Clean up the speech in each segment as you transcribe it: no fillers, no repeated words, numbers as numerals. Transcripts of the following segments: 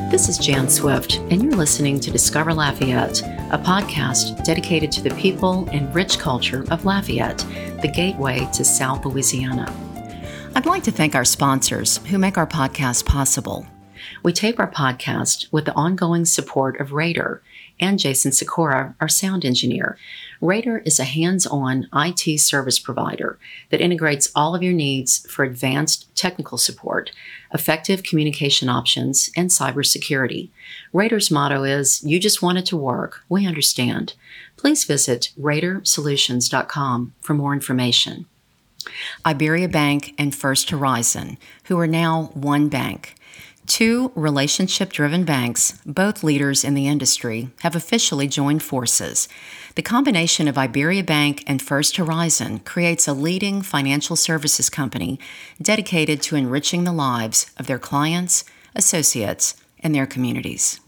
This is Jan Swift, and you're listening to Discover Lafayette, a podcast dedicated to the people and rich culture of Lafayette, the gateway to South Louisiana. I'd like to thank our sponsors who make our podcast possible. We tape our podcast with the ongoing support of Raider and Jason Sikora, our sound engineer. Raider is a hands-on IT service provider that integrates all of your needs for advanced technical support, effective communication options, and cybersecurity. Raider's motto is, "You just want it to work. We understand." Please visit RaiderSolutions.com for more information. Iberia Bank and First Horizon, who are now one bank. Two relationship-driven banks, both leaders in the industry, have officially joined forces. The combination of Iberia Bank and First Horizon creates a leading financial services company dedicated to enriching the lives of their clients, associates, and their communities.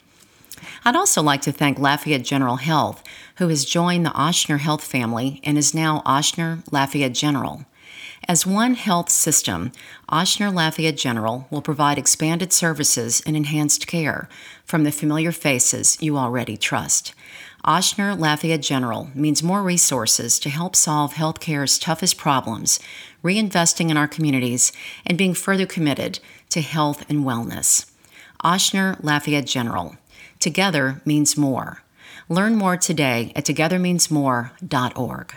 I'd also like to thank Lafayette General Health, who has joined the Ochsner Health family and is now Ochsner Lafayette General. As one health system, Ochsner Lafayette General will provide expanded services and enhanced care from the familiar faces you already trust. Ochsner Lafayette General means more resources to help solve healthcare's toughest problems, reinvesting in our communities, and being further committed to health and wellness. Ochsner Lafayette General. Together means more. Learn more today at togethermeansmore.org.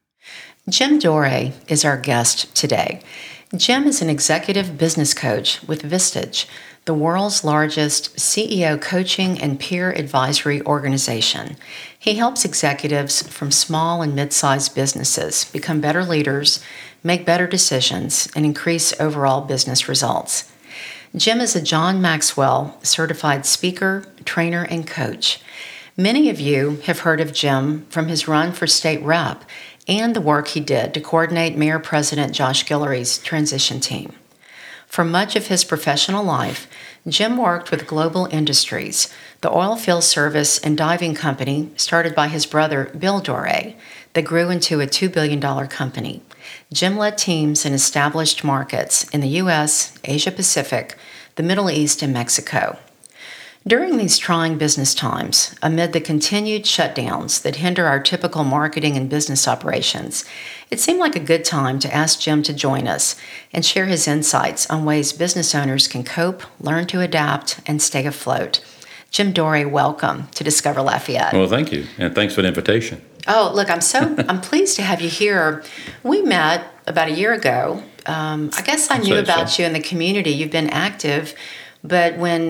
Jim Dore is our guest today. Jim is an executive business coach with Vistage, the world's largest CEO coaching and peer advisory organization. He helps executives from small and mid-sized businesses become better leaders, make better decisions, and increase overall business results. Jim is a John Maxwell certified speaker, trainer, and coach. Many of you have heard of Jim from his run for state rep and the work he did to coordinate Mayor President Josh Guillory's transition team. For much of his professional life, Jim worked with Global Industries, the oil field service and diving company started by his brother Bill Dore that grew into a $2 billion company. Jim led teams in established markets in the U.S., Asia-Pacific, the Middle East, and Mexico. During these trying business times, amid the continued shutdowns that hinder our typical marketing and business operations, it seemed like a good time to ask Jim to join us and share his insights on ways business owners can cope, learn to adapt, and stay afloat. Jim Dore, welcome to Discover Lafayette. Well, thank you, and thanks for the invitation. Oh, look, I'm pleased to have you here. We met about a year ago. I guess I knew about you in the community. You've been active. But when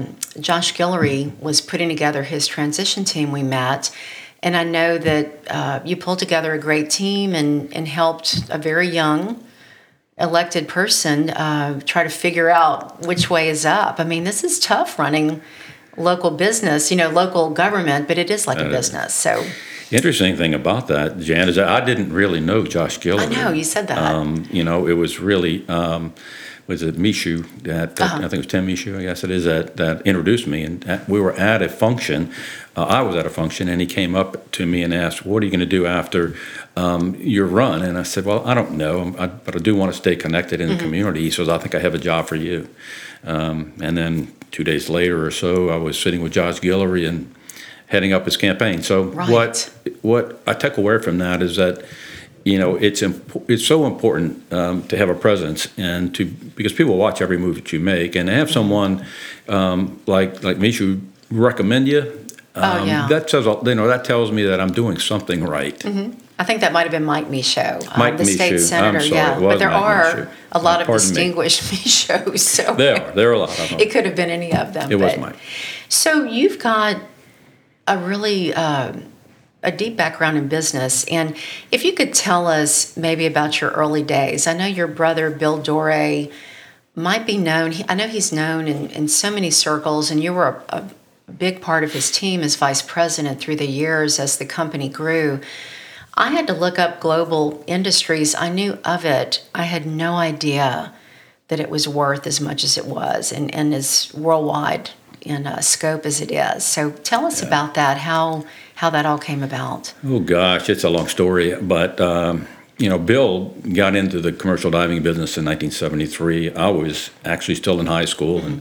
Josh Guillory was putting together his transition team, we met, and I know that you pulled together a great team and helped a very young elected person try to figure out which way is up. I mean, this is tough running local business, local government, but it is like a business. So, the interesting thing about that, Jan, is that I didn't really know Josh Guillory. I know, you said that. It was really... was it Michu, I think it was Tim Michu, I guess it is, that introduced me. And we were at a function. I was at a function, and he came up to me and asked, "What are you going to do after your run?" And I said, "Well, I don't know, but I do want to stay connected in the community." He says, "I think I have a job for you." And then 2 days later or so, I was sitting with Josh Guillory and heading up his campaign. So right. what I took away from that is that it's so important to have a presence because people watch every move that you make, and to have someone like Michu recommend you. That tells me that I'm doing something right. Mm-hmm. I think that might have been Mike Michaud, the state senator. I'm sorry, yeah, but there are a lot of distinguished Michauds. So there are a lot of them. It could have been any of them. It was Mike. So you've got a really a deep background in business, and if you could tell us maybe about your early days. I know your brother Bill Dore might be known. I know he's known in so many circles, and you were a big part of his team as vice president through the years as the company grew. I had to look up Global Industries. I knew of it. I had no idea that it was worth as much as it was and as worldwide in scope as it is. So tell us about that, how that all came about. Oh, gosh, it's a long story. But, Bill got into the commercial diving business in 1973. I was actually still in high school, and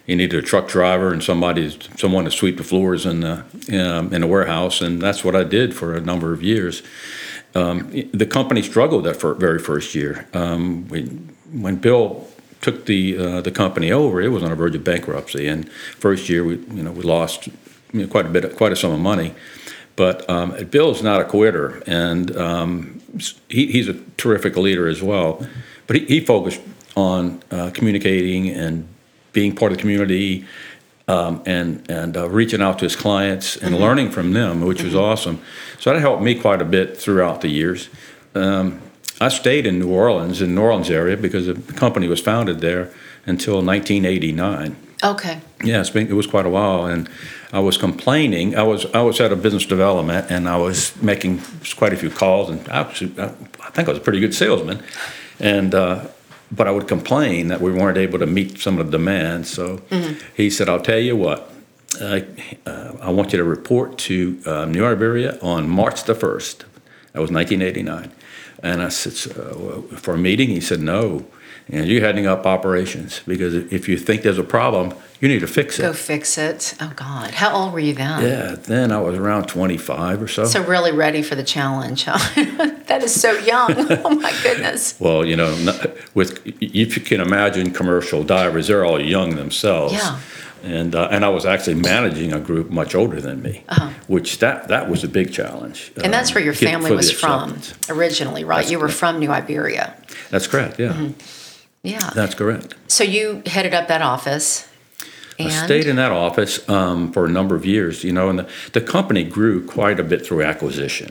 he needed a truck driver and someone to sweep the floors in the warehouse, and that's what I did for a number of years. The company struggled that very first year. When Bill took the company over, it was on the verge of bankruptcy, and first year we lost quite a sum of money. But Bill's not a quitter, and he's a terrific leader as well. But he focused on communicating and being part of the community, and reaching out to his clients and learning from them, which was awesome. So that helped me quite a bit throughout the years. I stayed in New Orleans area, because the company was founded there until 1989. Okay. Yeah, it was quite a while, and I was complaining. I was out of business development, and I was making quite a few calls, and I think I was a pretty good salesman, and but I would complain that we weren't able to meet some of the demands. So he said, "I'll tell you what, I want you to report to New Iberia on March the 1st. That was 1989. And I said, for a meeting? He said, no. And you're heading up operations, because if you think there's a problem, you need to fix it. Go fix it. Oh, God. How old were you then? Yeah, then I was around 25 or so. So really ready for the challenge, huh? That is so young. Oh, my goodness. Well, if you can imagine commercial divers, they're all young themselves. Yeah. And I was actually managing a group much older than me, which that was a big challenge. And that's where your family was from originally, right? You were from New Iberia. That's correct, yeah. Mm-hmm. Yeah. That's correct. So you headed up that office. And I stayed in that office for a number of years, and the company grew quite a bit through acquisition.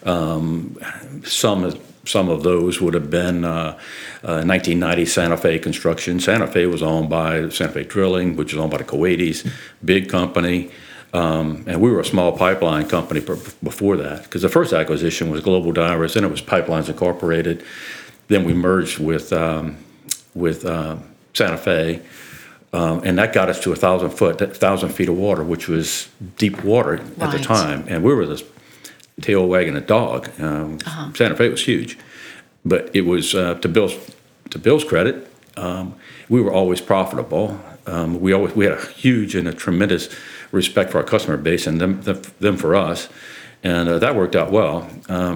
Some of those would have been 1990 Santa Fe Construction. Santa Fe was owned by Santa Fe Drilling, which was owned by the Kuwaitis, big company. And we were a small pipeline company before that, because the first acquisition was Global Divers, then it was Pipelines Incorporated. Then we merged with Santa Fe, and that got us to 1,000 feet of water, which was deep water at the time. And we were this tail wagging a dog. Santa Fe was huge, but it was to Bill's credit, we were always profitable. We had a huge and a tremendous respect for our customer base, and them for us, and that worked out well.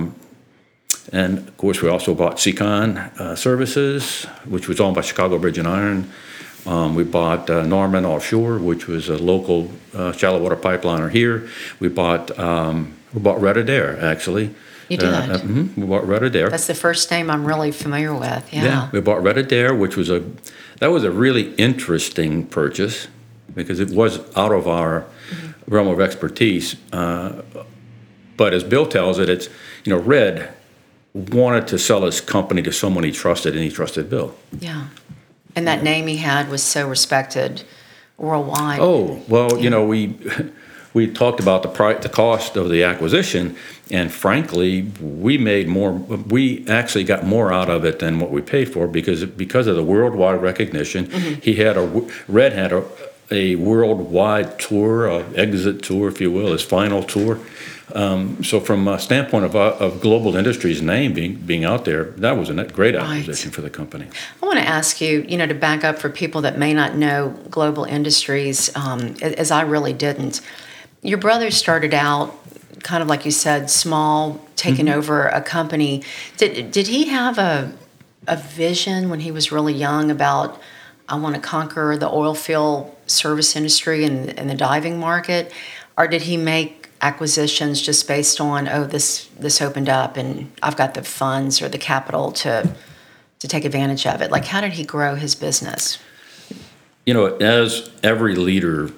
And of course, we also bought Seacon Services, which was owned by Chicago Bridge and Iron. We bought Norman Offshore, which was a local shallow water pipeliner here. We bought Red Adair, actually. You did? We bought Red Adair. That's the first name I'm really familiar with. Yeah. We bought Red Adair, which was a really interesting purchase, because it was out of our realm of expertise. But as Bill tells it, it's Red wanted to sell his company to someone he trusted, and he trusted Bill. Yeah. And that name he had was so respected worldwide. Oh, well, we talked about the cost of the acquisition, and frankly, we actually got more out of it than what we paid for, because of the worldwide recognition. Red had a worldwide tour, exit tour, if you will, his final tour. So from a standpoint of Global Industries' name being out there, that was a great acquisition for the company. I want to ask you, to back up for people that may not know Global Industries, as I really didn't. Your brother started out, kind of like you said, small, taking over a company. Did he have a vision when he was really young about, I want to conquer the oil field service industry and the diving market? Or did he make acquisitions just based on, this opened up and I've got the funds or the capital to take advantage of it? Like, how did he grow his business? As every leader,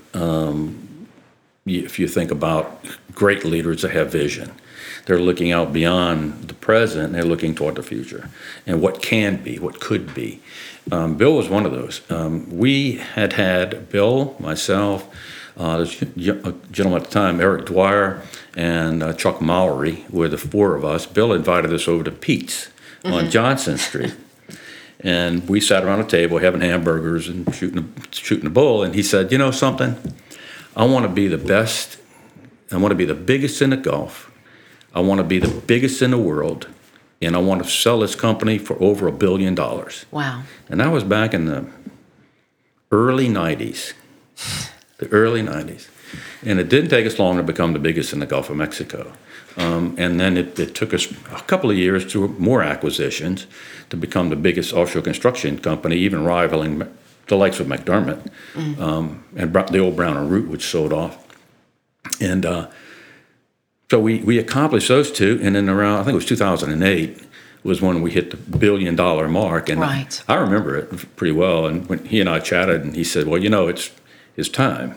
if you think about great leaders that have vision, they're looking out beyond the present, and they're looking toward the future and what can be, what could be. Bill was one of those. We had Bill, myself, a gentleman at the time, Eric Dwyer, and Chuck Mowry, were the four of us. Bill invited us over to Pete's on Johnson Street. And we sat around a table having hamburgers and shooting a bull. And he said, something? I want to be the best. I want to be the biggest in the Gulf. I want to be the biggest in the world. And I want to sell this company for over $1 billion. Wow. And that was back in the early 90s. The early 90s. And it didn't take us long to become the biggest in the Gulf of Mexico. And then it took us a couple of years to more acquisitions to become the biggest offshore construction company, even rivaling the likes of McDermott and the old Brown and Root, which sold off. And so we accomplished those two. And then around, I think it was 2008, was when we hit the $1 billion mark. And right. I remember it pretty well. And when he and I chatted, and he said, well, it's time.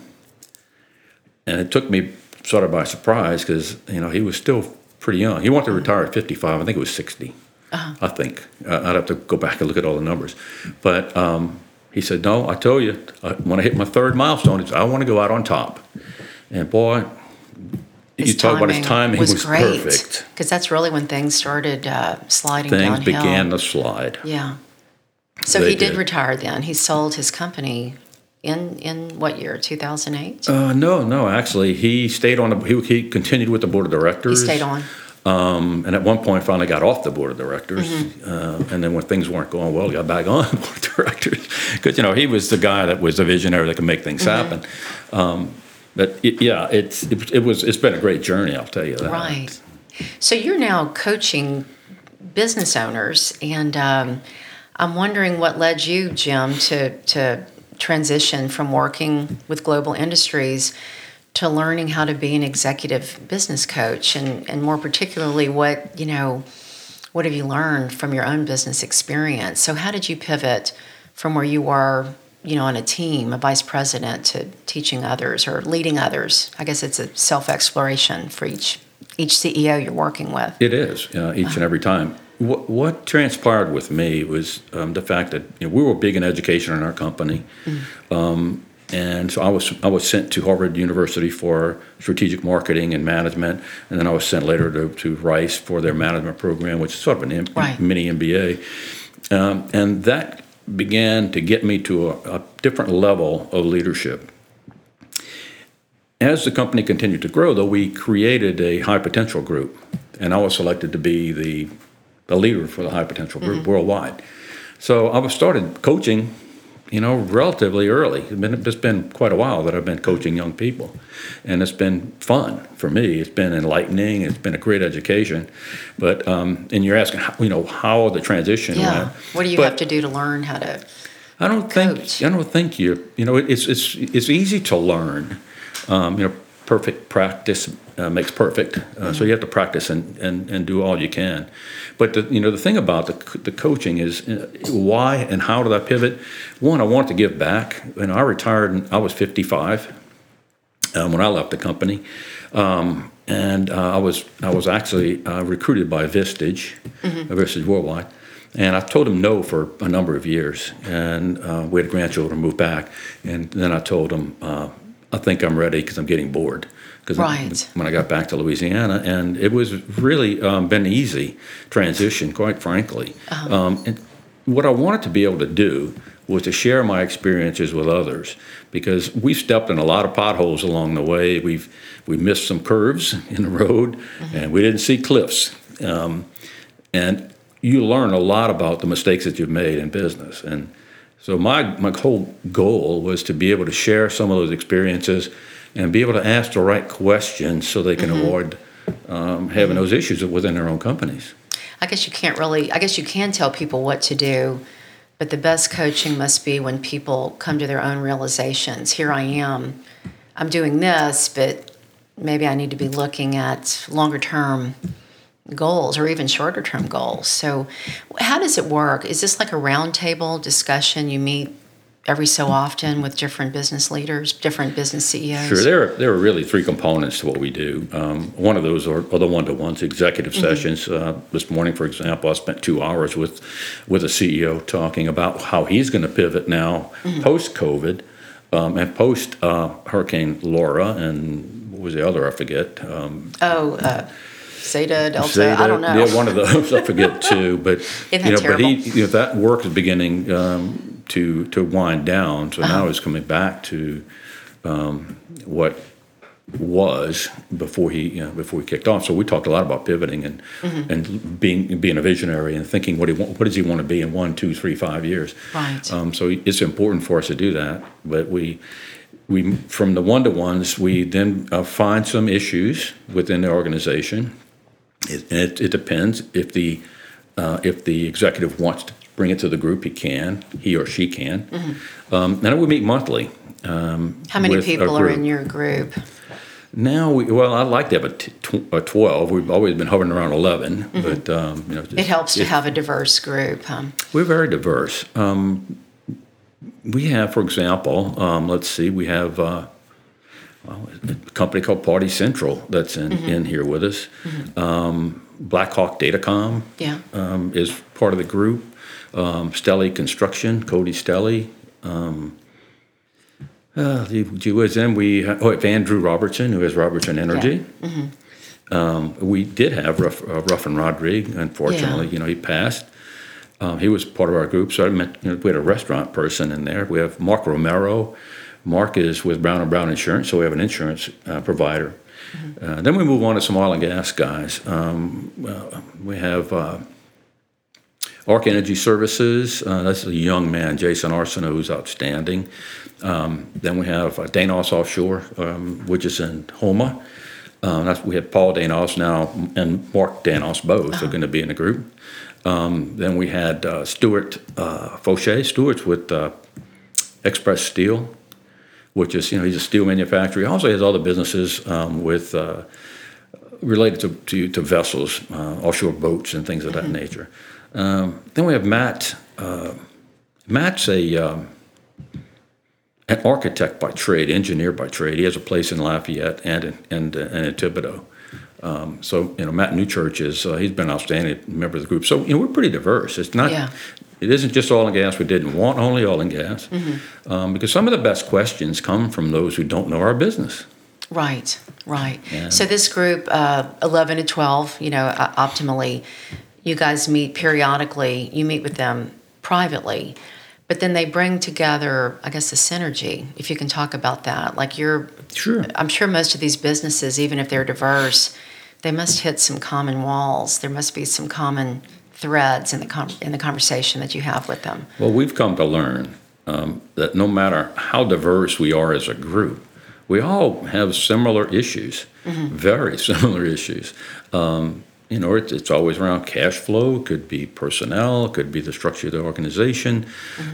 And it took me sort of by surprise because, he was still pretty young. He wanted to retire at 55. I think it was 60, I think. I'd have to go back and look at all the numbers. But he said, no, I told you, when I hit my third milestone, I want to go out on top. And boy, you talk about his timing was great, perfect. Because that's really when things started sliding downhill. Things began to slide. Yeah. So he did retire then. He sold his company in what year, 2008? No. Actually, he stayed on. He continued with the board of directors. He stayed on. And at one point, finally got off the board of directors. And then when things weren't going well, he got back on the board of directors because he was the guy that was the visionary that could make things happen. But it's been a great journey, I'll tell you that. Right. So you're now coaching business owners, and I'm wondering what led you, Jim, to transition from working with global industries to learning how to be an executive business coach, and more particularly, what have you learned from your own business experience? So how did you pivot from where you were, on a team, a vice president, to teaching others or leading others? I guess it's a self-exploration for each CEO you're working with. It is, each and every time. What transpired with me was the fact that we were big in education in our company, and so I was sent to Harvard University for strategic marketing and management, and then I was sent later to Rice for their management program, which is sort of an mini MBA, and that began to get me to a different level of leadership. As the company continued to grow, though, we created a high potential group, and I was selected to be the leader for the high potential group worldwide. So I started coaching, relatively early. It's been quite a while that I've been coaching young people, and it's been fun for me. It's been enlightening. It's been a great education. But and you're asking, how the transition went. What do you have to do to learn how to? I don't think it's easy to learn. Perfect practice makes perfect. So you have to practice and do all you can. But the thing about the coaching is why and how did I pivot? One, I wanted to give back. I retired. I was 55 when I left the company, and I was actually recruited by Vistage, Vistage Worldwide. And I told him no for a number of years, and we had grandchildren move back, and then I told him, I think I'm ready because I'm getting bored. Because when I got back to Louisiana, and it was really been an easy transition, quite frankly. And what I wanted to be able to do was to share my experiences with others, because we've stepped in a lot of potholes along the way. We missed some curves in the road, and we didn't see cliffs. And you learn a lot about the mistakes that you've made in business. And so my whole goal was to be able to share some of those experiences and be able to ask the right questions so they can avoid having those issues within their own companies. I guess you can tell people what to do, but the best coaching must be when people come to their own realizations. Here I am, I'm doing this, but maybe I need to be looking at longer term goals or even shorter term goals. So how does it work? Is this like a roundtable discussion? You meet every so often with different business leaders, different business CEOs? Sure. There are really three components to what we do. One of those are the one-to-ones, executive sessions. This morning, for example, I spent 2 hours with a CEO talking about how he's going to pivot now post-COVID and post-Hurricane Laura, and what was the other? I forget. Zeta, Delta, I don't know. Yeah, one of those, I forget too. But terrible? That work is beginning to wind down. So now he's coming back to what was before he kicked off. So we talked a lot about pivoting and being a visionary and thinking what does he want to be in 1, 2, 3, 5 years. Right. So it's important for us to do that. But from the one-to-ones, we then find some issues within the organization. It depends if the executive wants to bring it to the group, he or she can. And then we meet monthly. How many people are in your group? Now, I'd like to have a 12. We've always been hovering around 11, but it helps to have a diverse group. We're very diverse. We have, for example, we have a company called Party Central that's in here with us. Blackhawk Datacom is part of the group. Stelly Construction, Cody Stelly. We have Andrew Robertson, who has Robertson Energy. We did have Ruffin Rodrigue. Unfortunately, he passed. He was part of our group, so we had a restaurant person in there. We have Mark Romero. Mark is with Brown & Brown Insurance, so we have an insurance provider. Then we move on to some oil and gas guys. We have Arc Energy Services. That's a young man, Jason Arsenault, who's outstanding. Then we have Danos Offshore, which is in Houma. We have Paul Danos now and Mark Danos both are going to be in the group. Then we had Stuart Fauché. Stuart's with Express Steel, which is, he's a steel manufacturer. He also has other businesses related to vessels, offshore boats and things of that nature. Then we have Matt. Matt's an architect by trade, engineer by trade. He has a place in Lafayette and in Thibodaux. Matt Newchurch he's been an outstanding member of the group. So, we're pretty diverse. It isn't just oil and gas. We didn't want only oil and gas because some of the best questions come from those who don't know our business. Right. So this group, 11 to 12, optimally, you guys meet periodically. You meet with them privately. But then they bring together, I guess, a synergy, if you can talk about that. Sure. I'm sure most of these businesses, even if they're diverse, they must hit some common walls. There must be some common threads in the conversation that you have with them. Well, we've come to learn that no matter how diverse we are as a group, we all have similar issues, very similar issues. It's always around cash flow. It could be personnel. It could be the structure of the organization.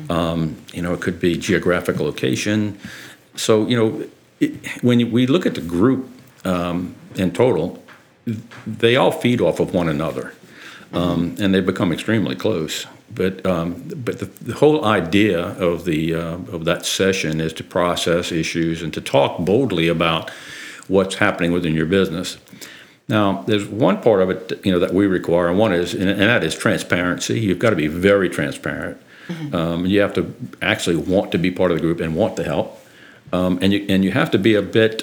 It could be geographic location. So, when we look at the group in total, they all feed off of one another, and they become extremely close. But the whole idea of that session is to process issues and to talk boldly about what's happening within your business. Now, there's one part of it, that we require, and one is, and that is transparency. You've got to be very transparent. You have to actually want to be part of the group and want to help, and you have to be a bit.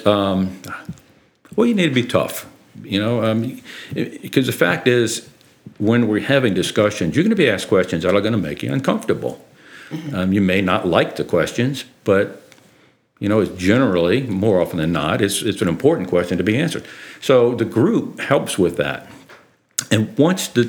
You need to be tough, because the fact is, when we're having discussions, you're going to be asked questions that are going to make you uncomfortable. You may not like the questions, but it's generally, more often than not, it's an important question to be answered. So the group helps with that. And once the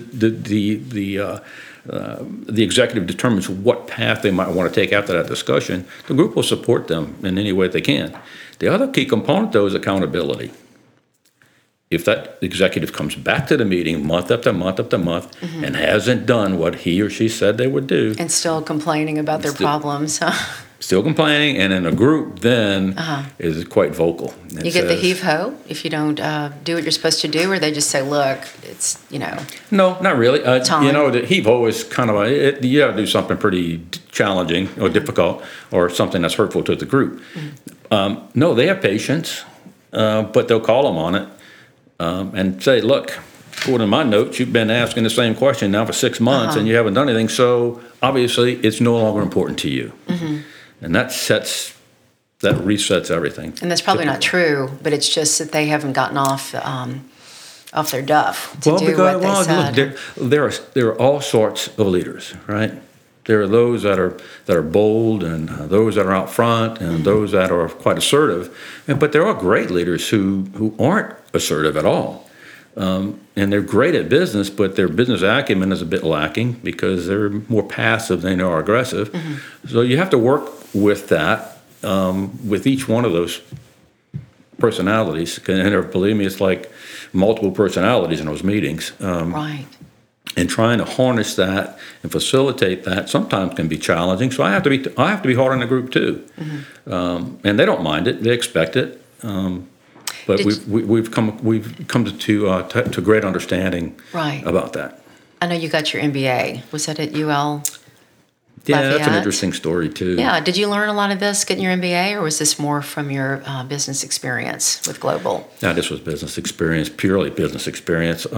executive determines what path they might want to take after that discussion, the group will support them in any way they can. The other key component, though, is accountability. If that executive comes back to the meeting month after month after month and hasn't done what he or she said they would do, and still complaining about their problems, still complaining, and in a group then is quite vocal. You get the heave-ho if you don't do what you're supposed to do, or they just say, look, it's, No, not really. time. The heave-ho is kind of you got to do something pretty challenging or difficult or something that's hurtful to the group. No, they have patience, but they'll call them on it and say, look, according to my notes, you've been asking the same question now for 6 months and you haven't done anything, so obviously it's no longer important to you. And that resets everything. And that's probably not true, but it's just that they haven't gotten off their duff to do what they said. Look, there are all sorts of leaders, right? There are those that are bold, and those that are out front, and those that are quite assertive. But there are great leaders who aren't assertive at all. And they're great at business, but their business acumen is a bit lacking because they're more passive than they are aggressive. So you have to work with that with each one of those personalities, and believe me, it's like multiple personalities in those meetings. Right. And trying to harness that and facilitate that sometimes can be challenging. So I have to be hard on the group too, and they don't mind it; they expect it. But we've come to great understanding about that. I know you got your MBA. Was that at UL? Yeah, Lafayette? that's an interesting story too. Yeah. Did you learn a lot of this getting your MBA, or was this more from your business experience with Global? No, this was business experience, purely business experience.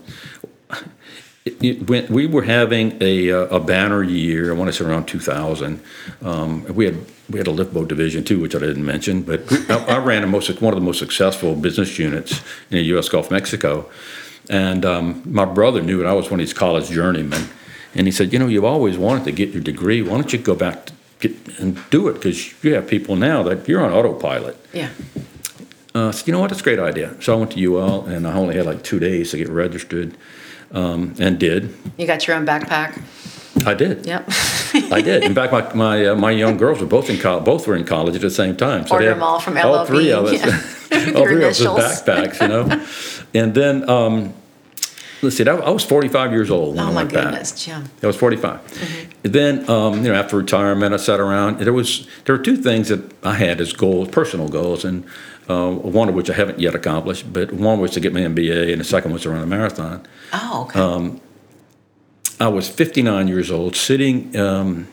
When we were having a banner year, I want to say around 2000. We had a lift boat division too, which I didn't mention. But I ran one of the most successful business units in the U.S. Gulf of Mexico, and my brother knew it. I was one of these college journeymen, and he said, "You've always wanted to get your degree. Why don't you go back and do it? Because you have people now that you're on autopilot." Yeah. I said, "You know what? That's a great idea." So I went to UL, and I only had like 2 days to get registered. And did. You got your own backpack? I did. Yep. I did. In fact, my young girls were both in college at the same time. So order them all from LLB. All three of us. Yeah. All three of us with backpacks, And then, let's see, I was 45 years old when I went back. Oh, my goodness, Jim. I was 45. Mm-hmm. Then, after retirement, I sat around. There were two things that I had as goals, personal goals, and one of which I haven't yet accomplished, but one was to get my MBA, and the second was to run a marathon. Oh, okay. I was 59 years old, sitting in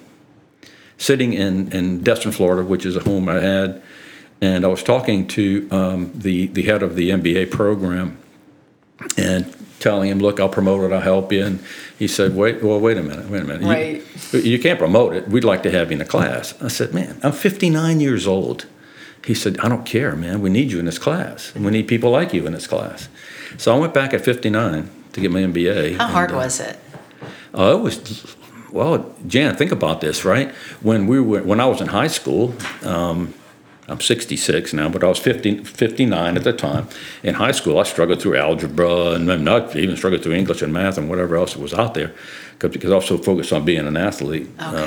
Destin, Florida, which is a home I had, and I was talking to the head of the MBA program, and telling him, "Look, I'll promote it. I'll help you." And he said, wait a minute. Right. You can't promote it. We'd like to have you in the class." I said, "Man, I'm 59 years old." He said, "I don't care, man. We need you in this class. And we need people like you in this class." So I went back at 59 to get my MBA. How hard was it? It was, well, Jan, think about this, right? When I was in high school, I'm 66 now, but I was 59 at the time. In high school, I struggled through algebra, and not even struggled through English and math and whatever else was out there, because I was so focused on being an athlete.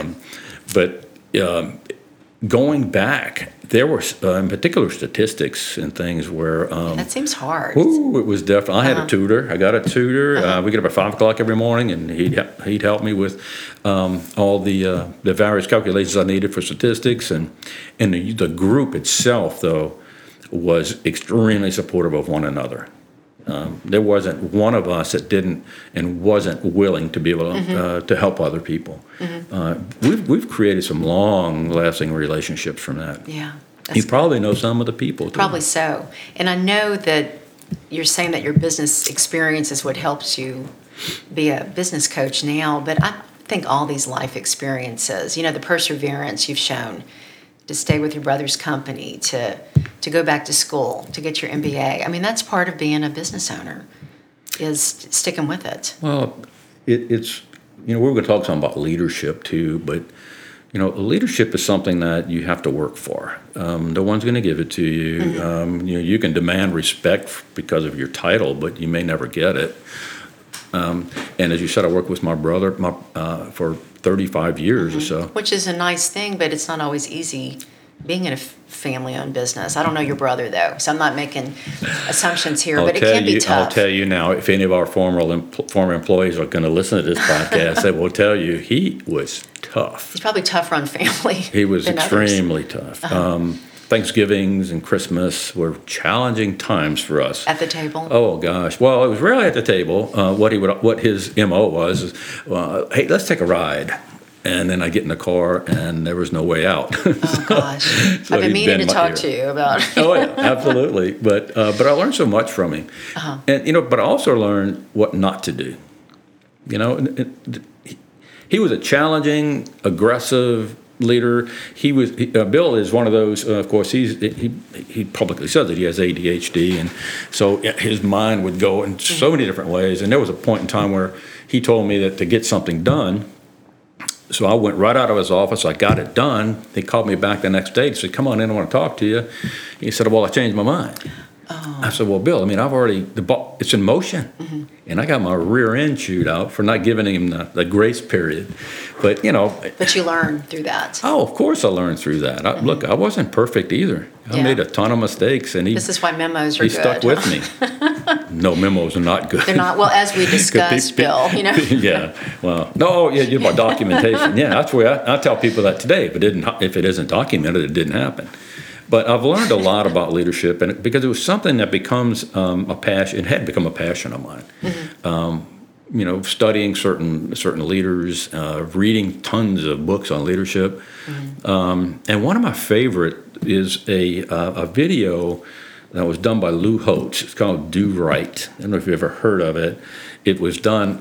Okay. Going back, there were in particular statistics and things where that seems hard. It was definitely. I had a tutor. I got a tutor. We get up at 5 o'clock every morning, and he'd help me with all the various calculations I needed for statistics, and the group itself though was extremely supportive of one another. There wasn't one of us that didn't and wasn't willing to be able to help other people. Mm-hmm. We've created some long-lasting relationships from that. Yeah, you probably know some of the people too. Probably so. And I know that you're saying that your business experience is what helps you be a business coach now, but I think all these life experiences, the perseverance you've shown to stay with your brother's company, to go back to school, to get your MBA. I mean, that's part of being a business owner, is sticking with it. Well, it's we're going to talk some about leadership too, but leadership is something that you have to work for. No one's going to give it to you. Mm-hmm. You can demand respect because of your title, but you may never get it. And as you said, I worked with my brother for 35 years or so. Which is a nice thing, but it's not always easy being in a family-owned business. I don't know your brother, though, so I'm not making assumptions here, but it can be tough. I'll tell you now, if any of our former employees are going to listen to this podcast, they will tell you he was tough. He's probably tougher on family. He was extremely tough. Thanksgivings and Christmas were challenging times for us. At the table? Oh gosh! Well, it was rarely at the table. What his MO was, hey, let's take a ride. And then I get in the car, and there was no way out. Oh gosh! So I've been meaning to talk to you about. Oh yeah, absolutely. But I learned so much from him, and but I also learned what not to do. He was a challenging, aggressive leader. Bill is one of those. Of course, he publicly says that he has ADHD, and so his mind would go in so many different ways. And there was a point in time where he told me that to get something done. So I went right out of his office. I got it done. He called me back the next day. He said, "Come on in. I want to talk to you." He said, "Well, I changed my mind." Oh. I said, "Well, Bill, I've already it's in motion, and I got my rear end chewed out for not giving him the grace period." But, But you learn through that. Oh, of course I learned through that. Look, I wasn't perfect either. I made a ton of mistakes, and this is why memos are he good. stuck with me. No, memos are not good. They're not, well, as we discussed, Bill, Yeah, well, no, yeah, about documentation. Yeah, that's where I tell people that today. If it isn't documented, it didn't happen. But I've learned a lot about leadership, and because it was something that becomes a passion. It had become a passion of mine. Studying certain leaders, reading tons of books on leadership, and one of my favorite is a video that was done by Lou Holtz. It's called Do Right. I don't know if you've ever heard of it. It was done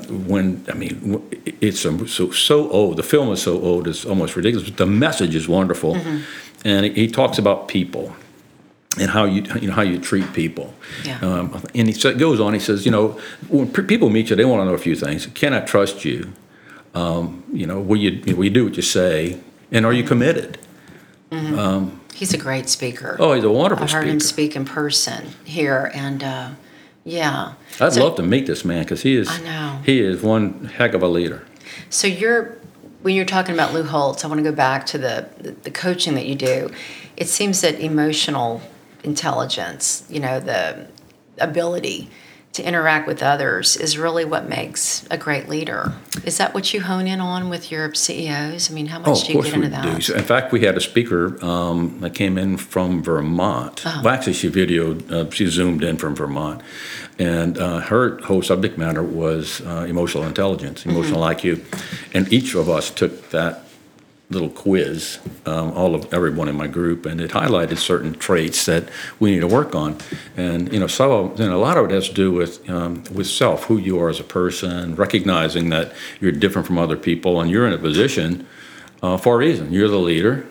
it's so old. The film is so old, it's almost ridiculous. But the message is wonderful, and he talks about people and how you treat people. Yeah. And goes on. He says, when people meet you, they want to know a few things. Can I trust you? Will you do what you say? And are you committed? He's a great speaker. Oh, he's a wonderful speaker. I heard him speak in person here, and yeah. I'd love to meet this man because he is. I know. He is one heck of a leader. So when you're talking about Lou Holtz, I want to go back to the coaching that you do. It seems that emotional intelligence, the ability to interact with others is really what makes a great leader. Is that what you hone in on with your CEOs? I mean, how much do you get into that? Of course we do. In fact, we had a speaker that came in from Vermont. Well, actually, she zoomed in from Vermont. And her whole subject matter was emotional intelligence, emotional IQ. And each of us took that little quiz, everyone in my group, and it highlighted certain traits that we need to work on. And a lot of it has to do with self, who you are as a person, recognizing that you're different from other people, and you're in a position for a reason. You're the leader,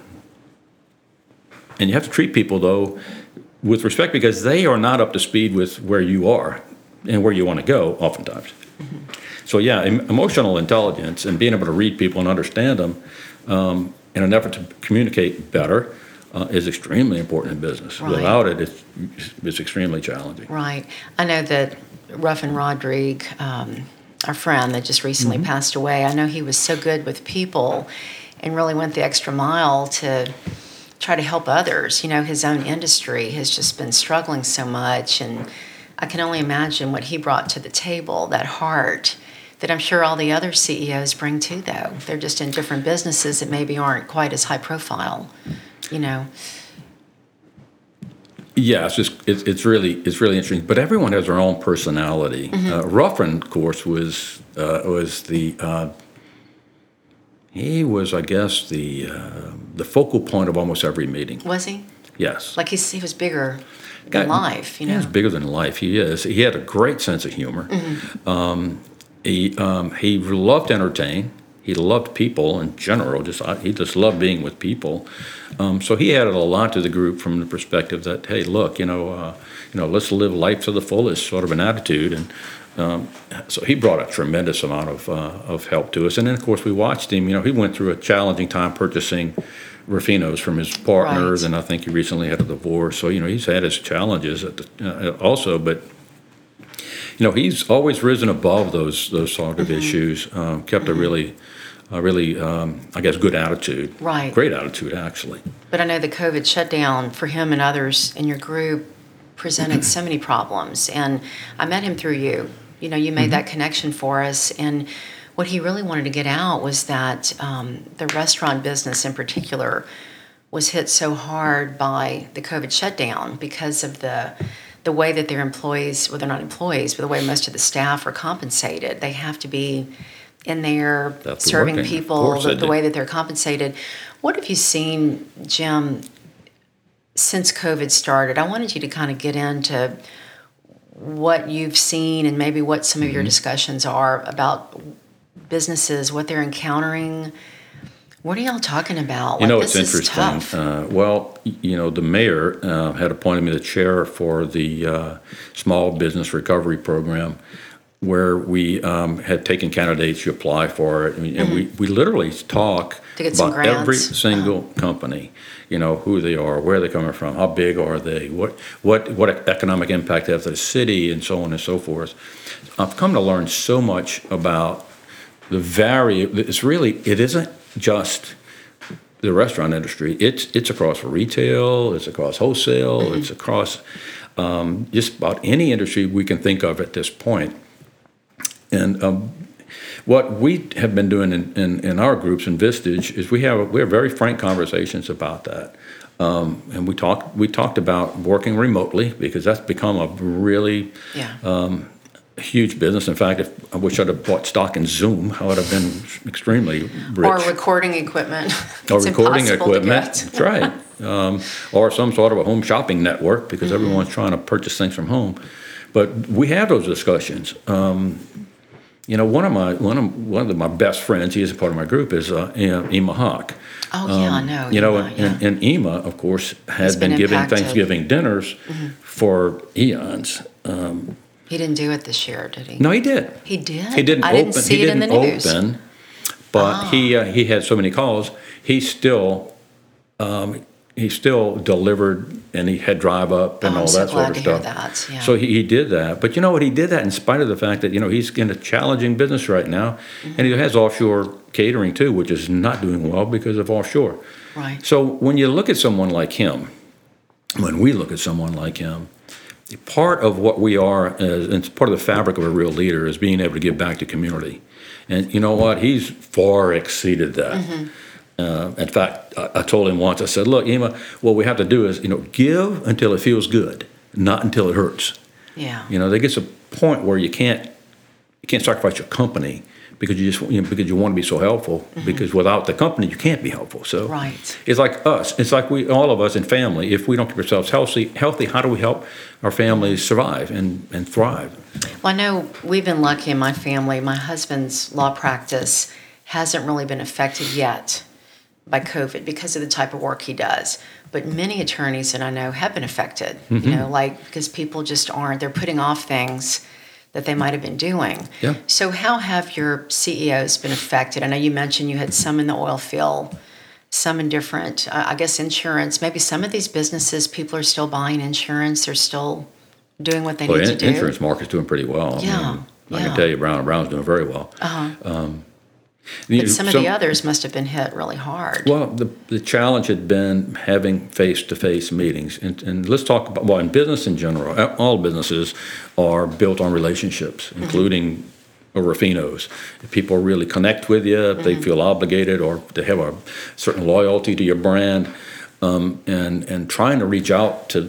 and you have to treat people though with respect because they are not up to speed with where you are and where you want to go, oftentimes. So emotional intelligence and being able to read people and understand them. In an effort to communicate better is extremely important in business. Right. Without it, it's extremely challenging. Right. I know that Ruffin Rodrigue, our friend that just recently passed away, I know he was so good with people and really went the extra mile to try to help others. His own industry has just been struggling so much, and I can only imagine what he brought to the table, that heart that I'm sure all the other CEOs bring too, though. They're just in different businesses that maybe aren't quite as high profile, Yes, it's really interesting. But everyone has their own personality. Ruffin, of course, was he was, I guess, the focal point of almost every meeting. Was he? Yes. Like he was bigger than life, He was bigger than life. He is. He had a great sense of humor. He loved to entertain. He loved people in general. He just loved being with people. So he added a lot to the group from the perspective that, hey, look, let's live life to the fullest, sort of an attitude. And so he brought a tremendous amount of help to us. And then, of course, we watched him. He went through a challenging time purchasing Ruffinos from his partners, and I think he recently had a divorce. So he's had his challenges also, but. He's always risen above those sort of issues. Kept a really, I guess, good attitude. Right. Great attitude, actually. But I know the COVID shutdown for him and others in your group presented so many problems. And I met him through you. You made that connection for us. And what he really wanted to get out was that the restaurant business in particular was hit so hard by the COVID shutdown because of the way that their employees, well, they're not employees, but the way most of the staff are compensated. They have to be in there serving people the way that they're compensated. What have you seen, Jim, since COVID started? I wanted you to kind of get into what you've seen and maybe what some of your discussions are about businesses, what they're encountering. What are y'all talking about? It's interesting. The mayor had appointed me the chair for the Small Business Recovery Program, where we had taken candidates to apply for it. And we literally talk about every single company, who they are, where they're coming from, how big are they, what economic impact they have to the city, and so on and so forth. I've come to learn so much about it isn't just the restaurant industry. It's across retail, it's across wholesale, it's across just about any industry we can think of at this point. And what we have been doing in our groups in Vistage is we have very frank conversations about that. And we talked about working remotely because that's become a really huge business. In fact, I wish I'd have bought stock in Zoom, I would have been extremely rich. Or recording equipment. Or recording equipment, that's right. Or some sort of a home shopping network because everyone's trying to purchase things from home. But we have those discussions. One of my best friends, he is a part of my group, is Ema Hawk. Oh, yeah, I know. And Ema, of course, has been giving Thanksgiving dinners for eons. He didn't do it this year, did he? No, he did. He did? He didn't I didn't see it in the news. But he had so many calls. He still delivered, and he had drive up and all that sort of stuff. That. Yeah. So he did that. But you know what? He did that in spite of the fact that he's in a challenging business right now, and he has offshore catering too, which is not doing well because of offshore. Right. So when you look at someone like him, when we look at someone like him, part of what we are, and part of the fabric of a real leader, is being able to give back to community. And you know what? He's far exceeded that. In fact, I told him once, I said, look, Ema, what we have to do is, give until it feels good, not until it hurts. Yeah. There gets a point where you can't sacrifice your company because because you want to be so helpful, because without the company, you can't be helpful. So right. It's like us. It's like all of us in family. If we don't keep ourselves healthy, how do we help our families survive and thrive? Well, I know we've been lucky in my family. My husband's law practice hasn't really been affected yet by COVID because of the type of work he does. But many attorneys that I know have been affected, because people just aren't. They're putting off things that they might have been doing. Yeah. So how have your CEOs been affected? I know you mentioned you had some in the oil field, some in different, I guess, insurance. Maybe some of these businesses, people are still buying insurance. They're still doing what they need to do. The insurance market's doing pretty well. Yeah. I can tell you Brown & Brown's doing very well. But some of the others must have been hit really hard. Well, the challenge had been having face-to-face meetings. And let's talk about, in business in general, all businesses are built on relationships, including Ruffinos. If people really connect with you, they feel obligated, or they have a certain loyalty to your brand, and trying to reach out to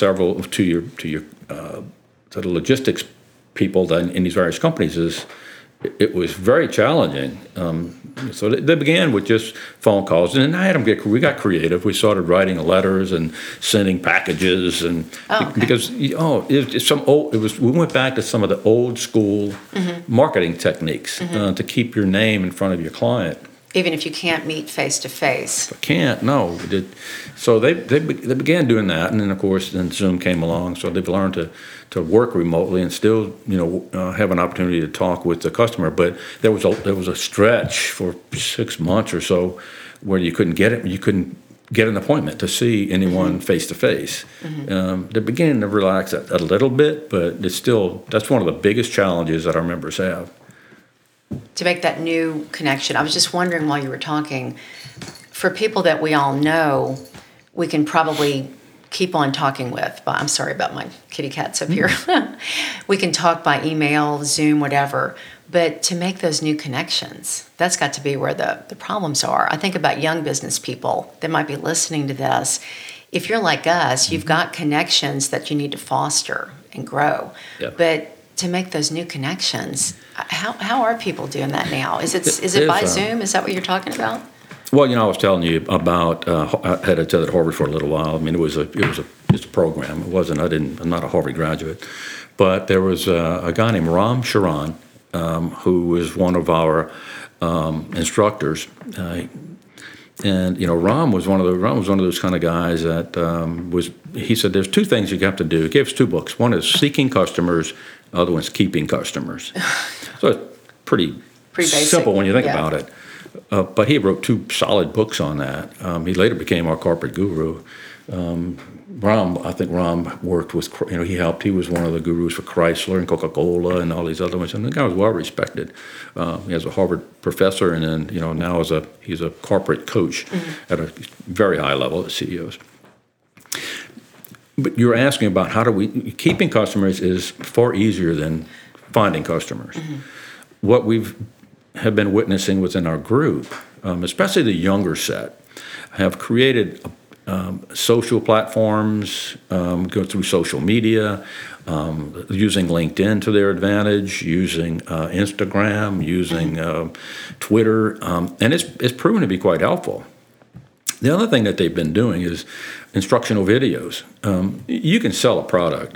the logistics people in these various companies it was very challenging. So they began with just phone calls, and then we got creative. We started writing letters and sending packages, and because we went back to some of the old school marketing techniques to keep your name in front of your client. Even if you can't meet face to face. Can't, no. We did. So they began doing that, and then of course Zoom came along. So they've learned to work remotely and still have an opportunity to talk with the customer. But there was a stretch for 6 months or so where you couldn't get it. You couldn't get an appointment to see anyone face to face. They're beginning to relax that a little bit, but that's one of the biggest challenges that our members have. To make that new connection. I was just wondering while you were talking, for people that we all know, we can probably keep on talking with. I'm sorry about my kitty cats up here. We can talk by email, Zoom, whatever. But to make those new connections, that's got to be where the problems are. I think about young business people that might be listening to this. If you're like us, you've got connections that you need to foster and grow. Yep. But to make those new connections, how are people doing that now? Is it by Zoom? Is that what you're talking about? Well, I was telling you about I had attended Harvard for a little while. I mean, it was a program. It wasn't. I'm not a Harvard graduate, but there was a guy named Ram Charan who was one of our instructors. And Ram was one of those kind of guys that he said there's two things you have to do. He gave us 2 books. One is Seeking Customers. The other one's Keeping Customers. So it's pretty simple when you think about it. But he wrote 2 solid books on that. He later became our corporate guru. Ram, I think Ram worked with, he was one of the gurus for Chrysler and Coca-Cola and all these other ones. And the guy was well respected. He was a Harvard professor, and then, now he's a corporate coach at a very high level at CEOs. But you're asking about keeping customers is far easier than finding customers. What have been witnessing within our group, especially the younger set, have created social platforms, go through social media, using LinkedIn to their advantage, using Instagram, using Twitter, and it's proven to be quite helpful. The other thing that they've been doing is instructional videos. You can sell a product.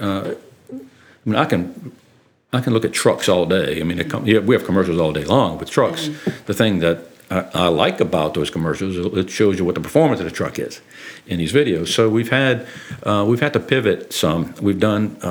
I can look at trucks all day. We have commercials all day long with trucks. The thing that I like about those commercials, it shows you what the performance of the truck is in these videos. So we've had to pivot some. We've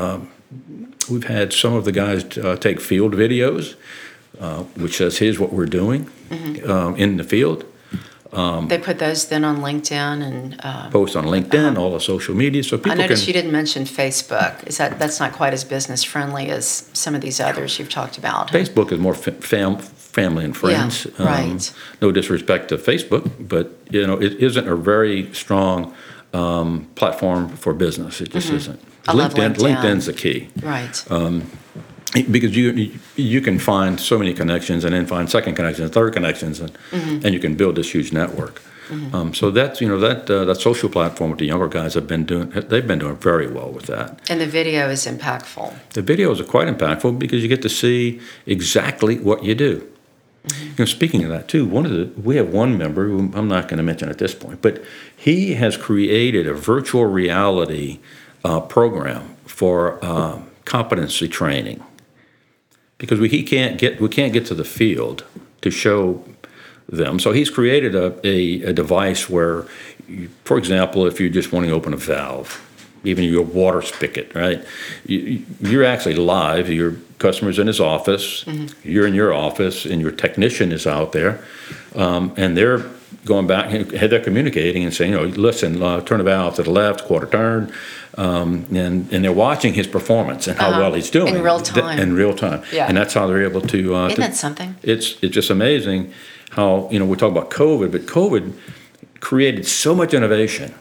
had some of the guys take field videos, which says here's what we're doing in the field. They put those then on LinkedIn and post on LinkedIn, all the social media, so people. I noticed you didn't mention Facebook. That's not quite as business friendly as some of these others you've talked about? Facebook is more family and friends. Yeah, right. No disrespect to Facebook, but it isn't a very strong platform for business. It just isn't. I love LinkedIn. LinkedIn's the key. Right. Because you can find so many connections, and then find second connections, third connections, and you can build this huge network. So that's that social platform with the younger guys they've been doing very well with that. And the video is impactful. The videos are quite impactful because you get to see exactly what you do. Speaking of that too, we have one member who I'm not going to mention at this point, but he has created a virtual reality program for competency training. Because we can't get to the field to show them. So he's created a device where, for example, if you just want to open a valve, even your water spigot, right? You're actually live. Your customer's in his office. You're in your office, and your technician is out there, and they're going back. They're communicating and saying, listen, turn the valve to the left, quarter turn. And they're watching his performance and how well he's doing in real time. Yeah. And that's how they're able to. Isn't that something? It's just amazing how we talk about COVID, but COVID created so much innovation.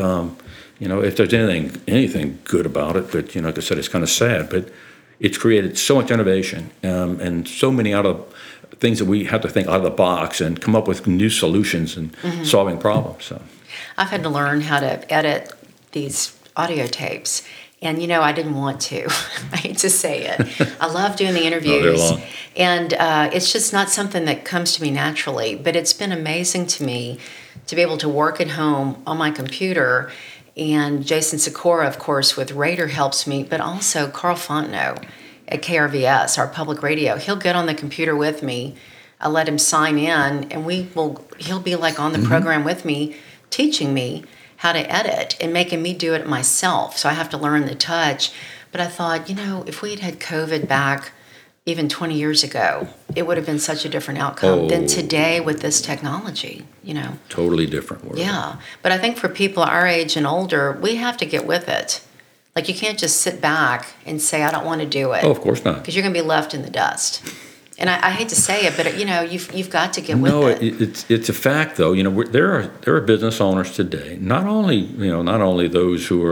If there's anything good about it, but like I said, it's kind of sad. But it's created so much innovation and so many things that we have to think out of the box and come up with new solutions and solving problems. So I've had to learn how to edit these audio tapes, and I didn't want to. I hate to say it. I love doing the interviews, they're long. And it's just not something that comes to me naturally, but it's been amazing to me to be able to work at home on my computer, and Jason Sikora, of course, with Raider helps me, but also Carl Fontenot at KRVS, our public radio. He'll get on the computer with me. I let him sign in, and he'll be like on the program with me, teaching me how to edit and making me do it myself. So I have to learn the touch. But I thought, if we had COVID back even 20 years ago, it would have been such a different outcome than today with this technology, Totally different world. Yeah. But I think for people our age and older, we have to get with it. Like, you can't just sit back and say, I don't want to do it. Oh, of course not. Because you're going to be left in the dust. And I hate to say it, but you've got to get with it. No, it's a fact though. There are business owners today. Not only those who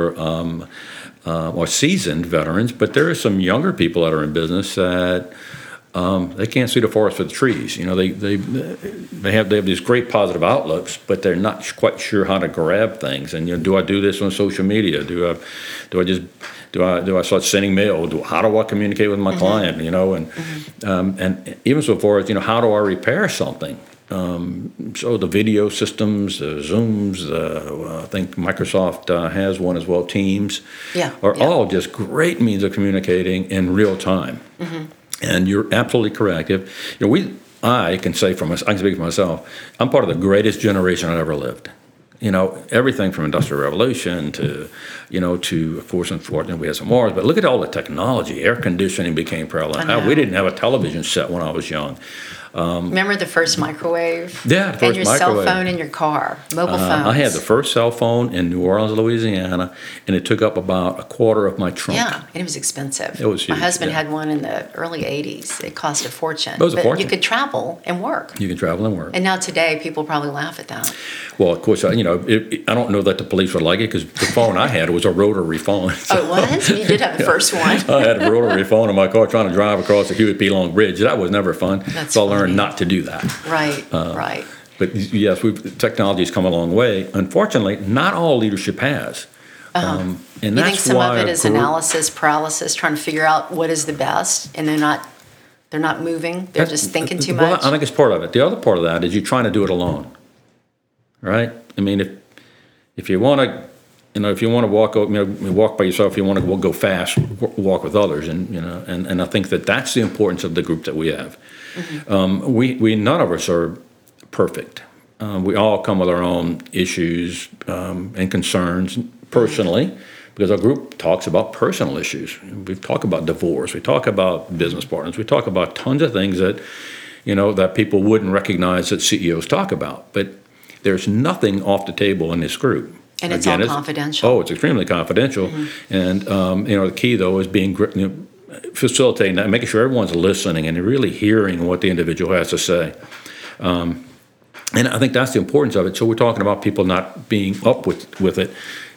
are seasoned veterans, but there are some younger people that are in business that they can't see the forest for the trees. They have these great positive outlooks, but they're not quite sure how to grab things. And do I do this on social media? Do I start sending mail? How do I communicate with my client? And even so far as how do I repair something? So the video systems, the Zooms, I think Microsoft has one as well. Teams are all just great means of communicating in real time. And you're absolutely correct. I can speak for myself. I'm part of the greatest generation I've ever lived. Everything from Industrial Revolution to of course, unfortunately, we had some wars. But look at all the technology. Air conditioning became prevalent. We didn't have a television set when I was young. Remember the first microwave? Yeah, the first and your microwave. cell phone in your car, mobile phones. I had the first cell phone in New Orleans, Louisiana, and it took up about a quarter of my trunk. Yeah, and it was expensive. It was huge. My husband yeah. had one in the early 80s. It cost a fortune. It was a fortune. You could travel and work. You can travel and work. And now today, people probably laugh at that. Well, of course, I don't know that the police would like it because the phone I had was a rotary phone. Oh, it was? You did have the first one. I had a rotary phone in my car trying to drive across the Hewitt P. Long Bridge. That was never fun. That's so I learned funny. not to do that. Right, right. But yes, technology has come a long way. Unfortunately, not all leadership has. And You that's think some why of it is analysis paralysis, trying to figure out what is the best, and they're not moving. They're just thinking too Well, much. I think it's part of it. The other part of that is you're trying to do it alone, right? I mean, if you want to, if you want to walk by yourself. If you want to go fast, walk with others, and I think that's the importance of the group that we have. Mm-hmm. We none of us are perfect. We all come with our own issues and concerns personally, because our group talks about personal issues. We talk about divorce. We talk about business partners. We talk about tons of things that that people wouldn't recognize that CEOs talk about. But there's nothing off the table in this group. And it's all confidential. Oh, it's extremely confidential. Mm-hmm. And the key though is being facilitating that, making sure everyone's listening and really hearing what the individual has to say. And I think that's the importance of it. So we're talking about people not being up with it.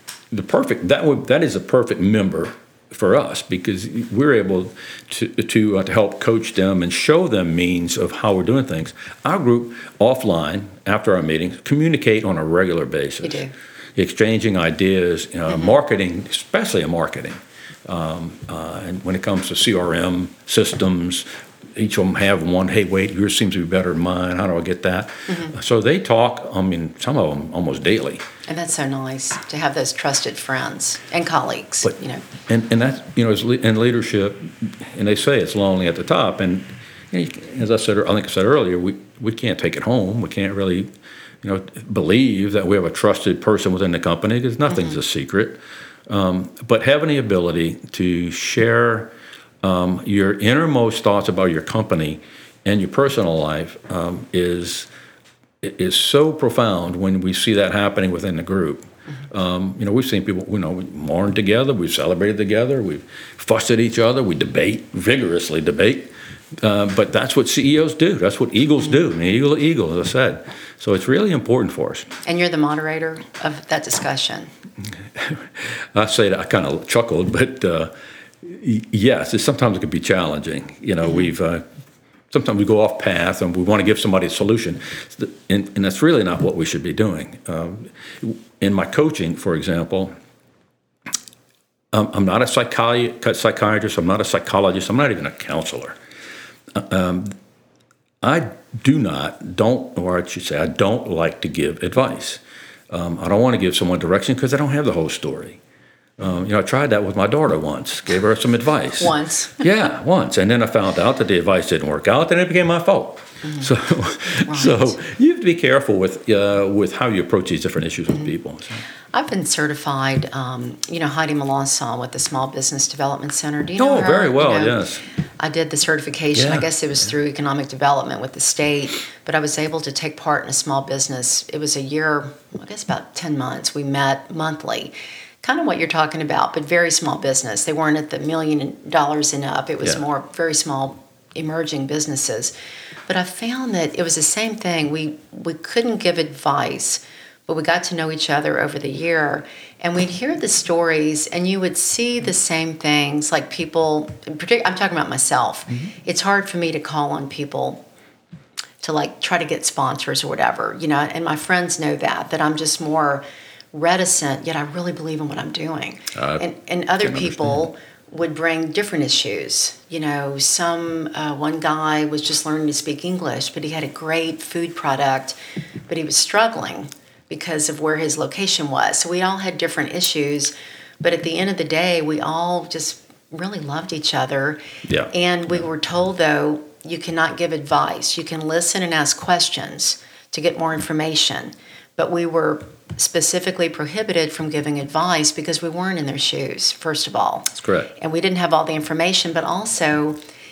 That is a perfect member for us, because we're able to help coach them and show them means of how we're doing things. Our group offline after our meetings communicate on a regular basis. You do. Exchanging ideas, marketing, especially in marketing. And when it comes to CRM systems, each of them have one. Hey, wait, yours seems to be better than mine. How do I get that? Mm-hmm. So they talk. Some of them almost daily. And that's so nice to have those trusted friends and colleagues. But, and that's in leadership, and they say it's lonely at the top. And as I said earlier, we can't take it home. We can't really believe that we have a trusted person within the company, because nothing's a secret. But having the ability to share your innermost thoughts about your company and your personal life is so profound when we see that happening within the group. We've seen people, we mourn together, we've celebrated together, we've fussed at each other, we vigorously debate. But that's what CEOs do. That's what eagles do. An eagle, as I said. So it's really important for us. And you're the moderator of that discussion. I say that, I kind of chuckled, but yes, sometimes it can be challenging. We've sometimes we go off path and we want to give somebody a solution, and that's really not what we should be doing. In my coaching, for example, I'm not a psychiatrist. I'm not a psychologist. I'm not even a counselor. I don't like to give advice. I don't want to give someone direction because I don't have the whole story. I tried that with my daughter once, gave her some advice. Once? Yeah, once. And then I found out that the advice didn't work out, and it became my fault. Mm-hmm. So you have to be careful with how you approach these different issues with people. So. I've been certified, Heidi Melanson with the Small Business Development Center. Do you know her? Very well, yes. I did the certification. Yeah. I guess it was through economic development with the state, but I was able to take part in a small business. It was a year, I guess about 10 months. We met monthly. Kind of what you're talking about, but very small business. They weren't at the $1 million and up. It was more very small, emerging businesses. But I found that it was the same thing. We couldn't give advice, but we got to know each other over the year, and we'd hear the stories, and you would see the same things, like people, I'm talking about myself. Mm-hmm. It's hard for me to call on people to try to get sponsors or whatever, and my friends know that I'm just more reticent, yet I really believe in what I'm doing. And other people would bring different issues. One guy was just learning to speak English, but he had a great food product, but he was struggling because of where his location was. So we all had different issues, but at the end of the day, we all just really loved each other. Yeah. And we were told, though, you cannot give advice. You can listen and ask questions to get more information. But we were specifically prohibited from giving advice because we weren't in their shoes, first of all. That's correct. And we didn't have all the information, but also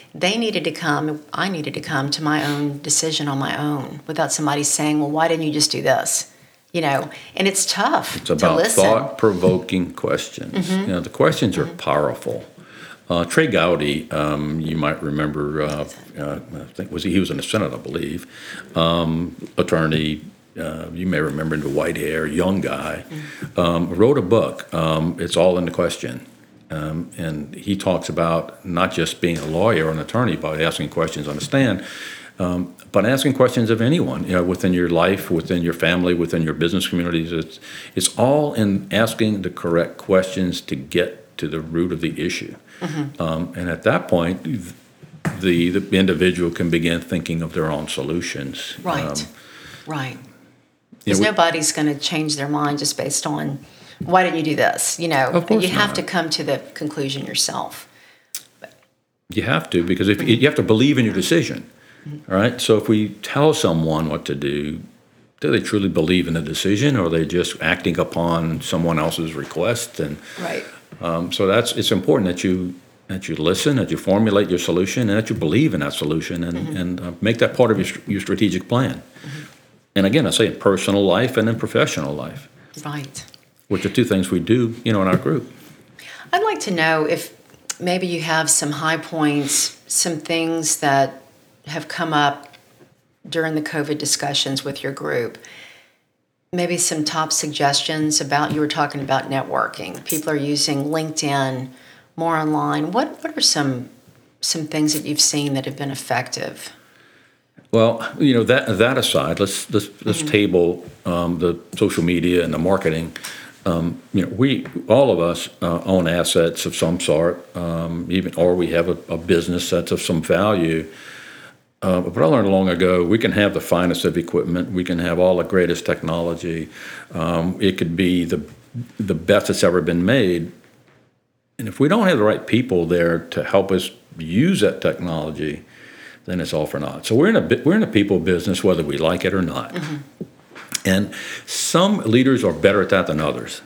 they needed to come, I needed to come to my own decision on my own without somebody saying, well, why didn't you just do this? And it's tough It's about to listen. thought-provoking questions. The questions are powerful. Trey Gowdy, you might remember, I think he was in the Senate, I believe, attorney. You may remember him, the white hair, young guy, wrote a book. It's all in the question. And he talks about not just being a lawyer or an attorney, but asking questions on the stand, but asking questions of anyone, within your life, within your family, within your business communities. It's all in asking the correct questions to get to the root of the issue. And at that point, the individual can begin thinking of their own solutions. Right. Because nobody's going to change their mind just based on, why didn't you do this? Of course you have not. to come to the conclusion yourself. You have to, because if you have to believe in your decision, all right? So if we tell someone what to do they truly believe in the decision, or are they just acting upon someone else's request? And right. So it's important that you listen, that you formulate your solution, and that you believe in that solution, and make that part of your strategic plan. And again, I say in personal life and in professional life. Right. Which are two things we do, in our group. I'd like to know if maybe you have some high points, some things that have come up during the COVID discussions with your group. Maybe some top suggestions about, you were talking about networking. People are using LinkedIn more online. What are some things that you've seen that have been effective? Well, that aside, let's table the social media and the marketing. We all of us own assets of some sort, or we have a business that's of some value. But I learned long ago, we can have the finest of equipment, we can have all the greatest technology. It could be the best that's ever been made, and if we don't have the right people there to help us use that technology, then it's all for naught. So we're in a people business, whether we like it or not. And some leaders are better at that than others.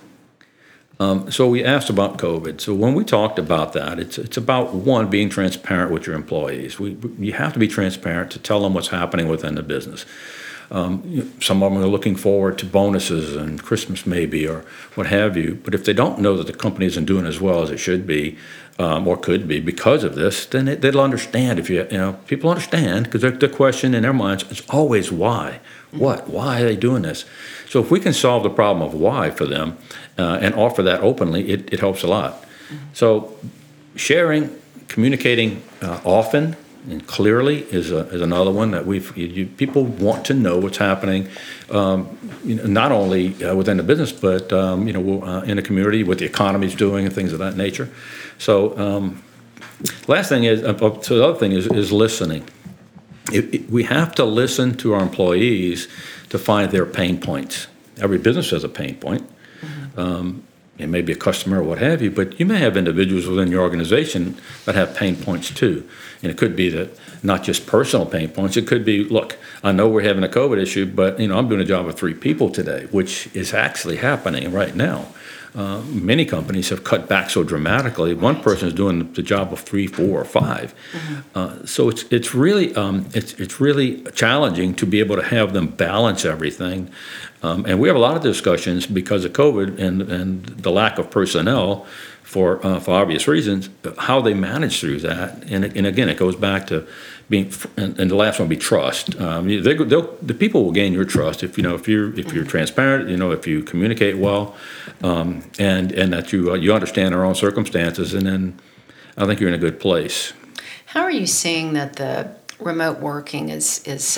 So we asked about COVID. So when we talked about that, it's about, one, being transparent with your employees. You have to be transparent to tell them what's happening within the business. Some of them are looking forward to bonuses and Christmas maybe, or what have you. But if they don't know that the company isn't doing as well as it should be, or could be because of this, then they'll understand. People understand, because the question in their minds is always why. What? Why are they doing this? So if we can solve the problem of why for them and offer that openly, it helps a lot. So sharing, communicating often and clearly is another one that people want to know what's happening, not only within the business, but in the community, what the economy's doing and things of that nature. So last thing is, so the other thing is listening. We have to listen to our employees to find their pain points. Every business has a pain point. It may be a customer or what have you, but you may have individuals within your organization that have pain points too. And it could be that not just personal pain points. It could be, look, I know we're having a COVID issue, but I'm doing a job of 3 people today, which is actually happening right now. Many companies have cut back so dramatically. One person is doing the job of 3, 4, or 5. So it's really challenging to be able to have them balance everything. And we have a lot of discussions because of COVID and the lack of personnel for obvious reasons, how they manage through that. And again, it goes back to being, and the last one would be trust. The people will gain your trust if you're transparent, if you communicate well, and that you understand their own circumstances, and then I think you're in a good place. How are you seeing that the remote working is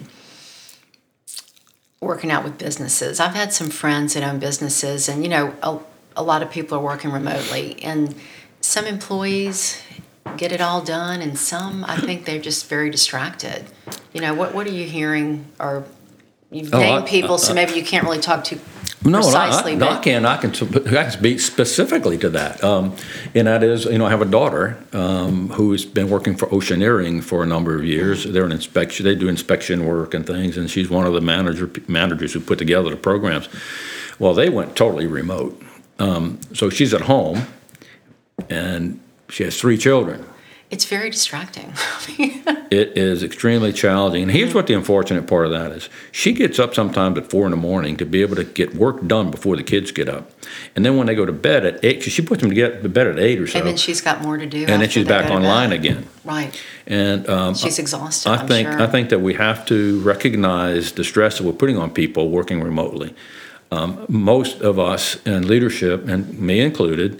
working out with businesses? I've had some friends that own businesses, and a lot of people are working remotely, and some employees get it all done, and some, I think, they're just very distracted. What are you hearing? Or you've named people, so maybe you can't really talk too precisely. I can speak specifically to that, and that is, I have a daughter who's been working for Oceaneering for a number of years. They're an inspection; they do inspection work and things, and she's one of the managers who put together the programs. Well, they went totally remote, so she's at home, and she has 3 children. It's very distracting. It is extremely challenging. And here's what the unfortunate part of that is. She gets up sometimes at 4 a.m. to be able to get work done before the kids get up. And then when they go to bed at 8, she puts them to get to bed at 8 or so. And then she's got more to do. And then she's back online again. Right. And she's exhausted, I think that we have to recognize the stress that we're putting on people working remotely. Most of us in leadership, and me included,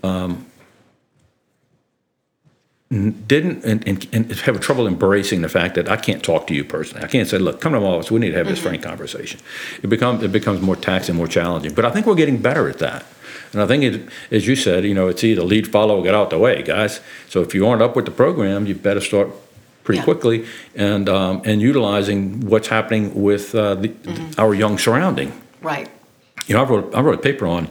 didn't and have trouble embracing the fact that I can't talk to you personally. I can't say, look, come to my office. We need to have this frank conversation. It becomes more taxing, more challenging. But I think we're getting better at that. And I think, as you said, it's either lead, follow, get out the way, guys. So if you aren't up with the program, you better start pretty quickly and utilizing what's happening with our young surrounding. Right. I wrote a paper on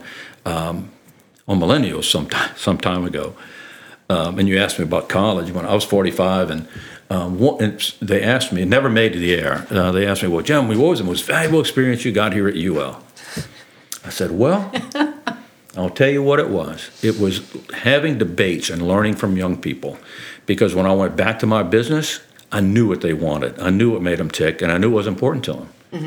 millennials some time ago. And you asked me about college when I was 45, and they asked me, it never made to the air. They asked me, well, Jim, what was the most valuable experience you got here at UL? I said, well, I'll tell you what it was. It was having debates and learning from young people. Because when I went back to my business, I knew what they wanted. I knew what made them tick, and I knew what was important to them.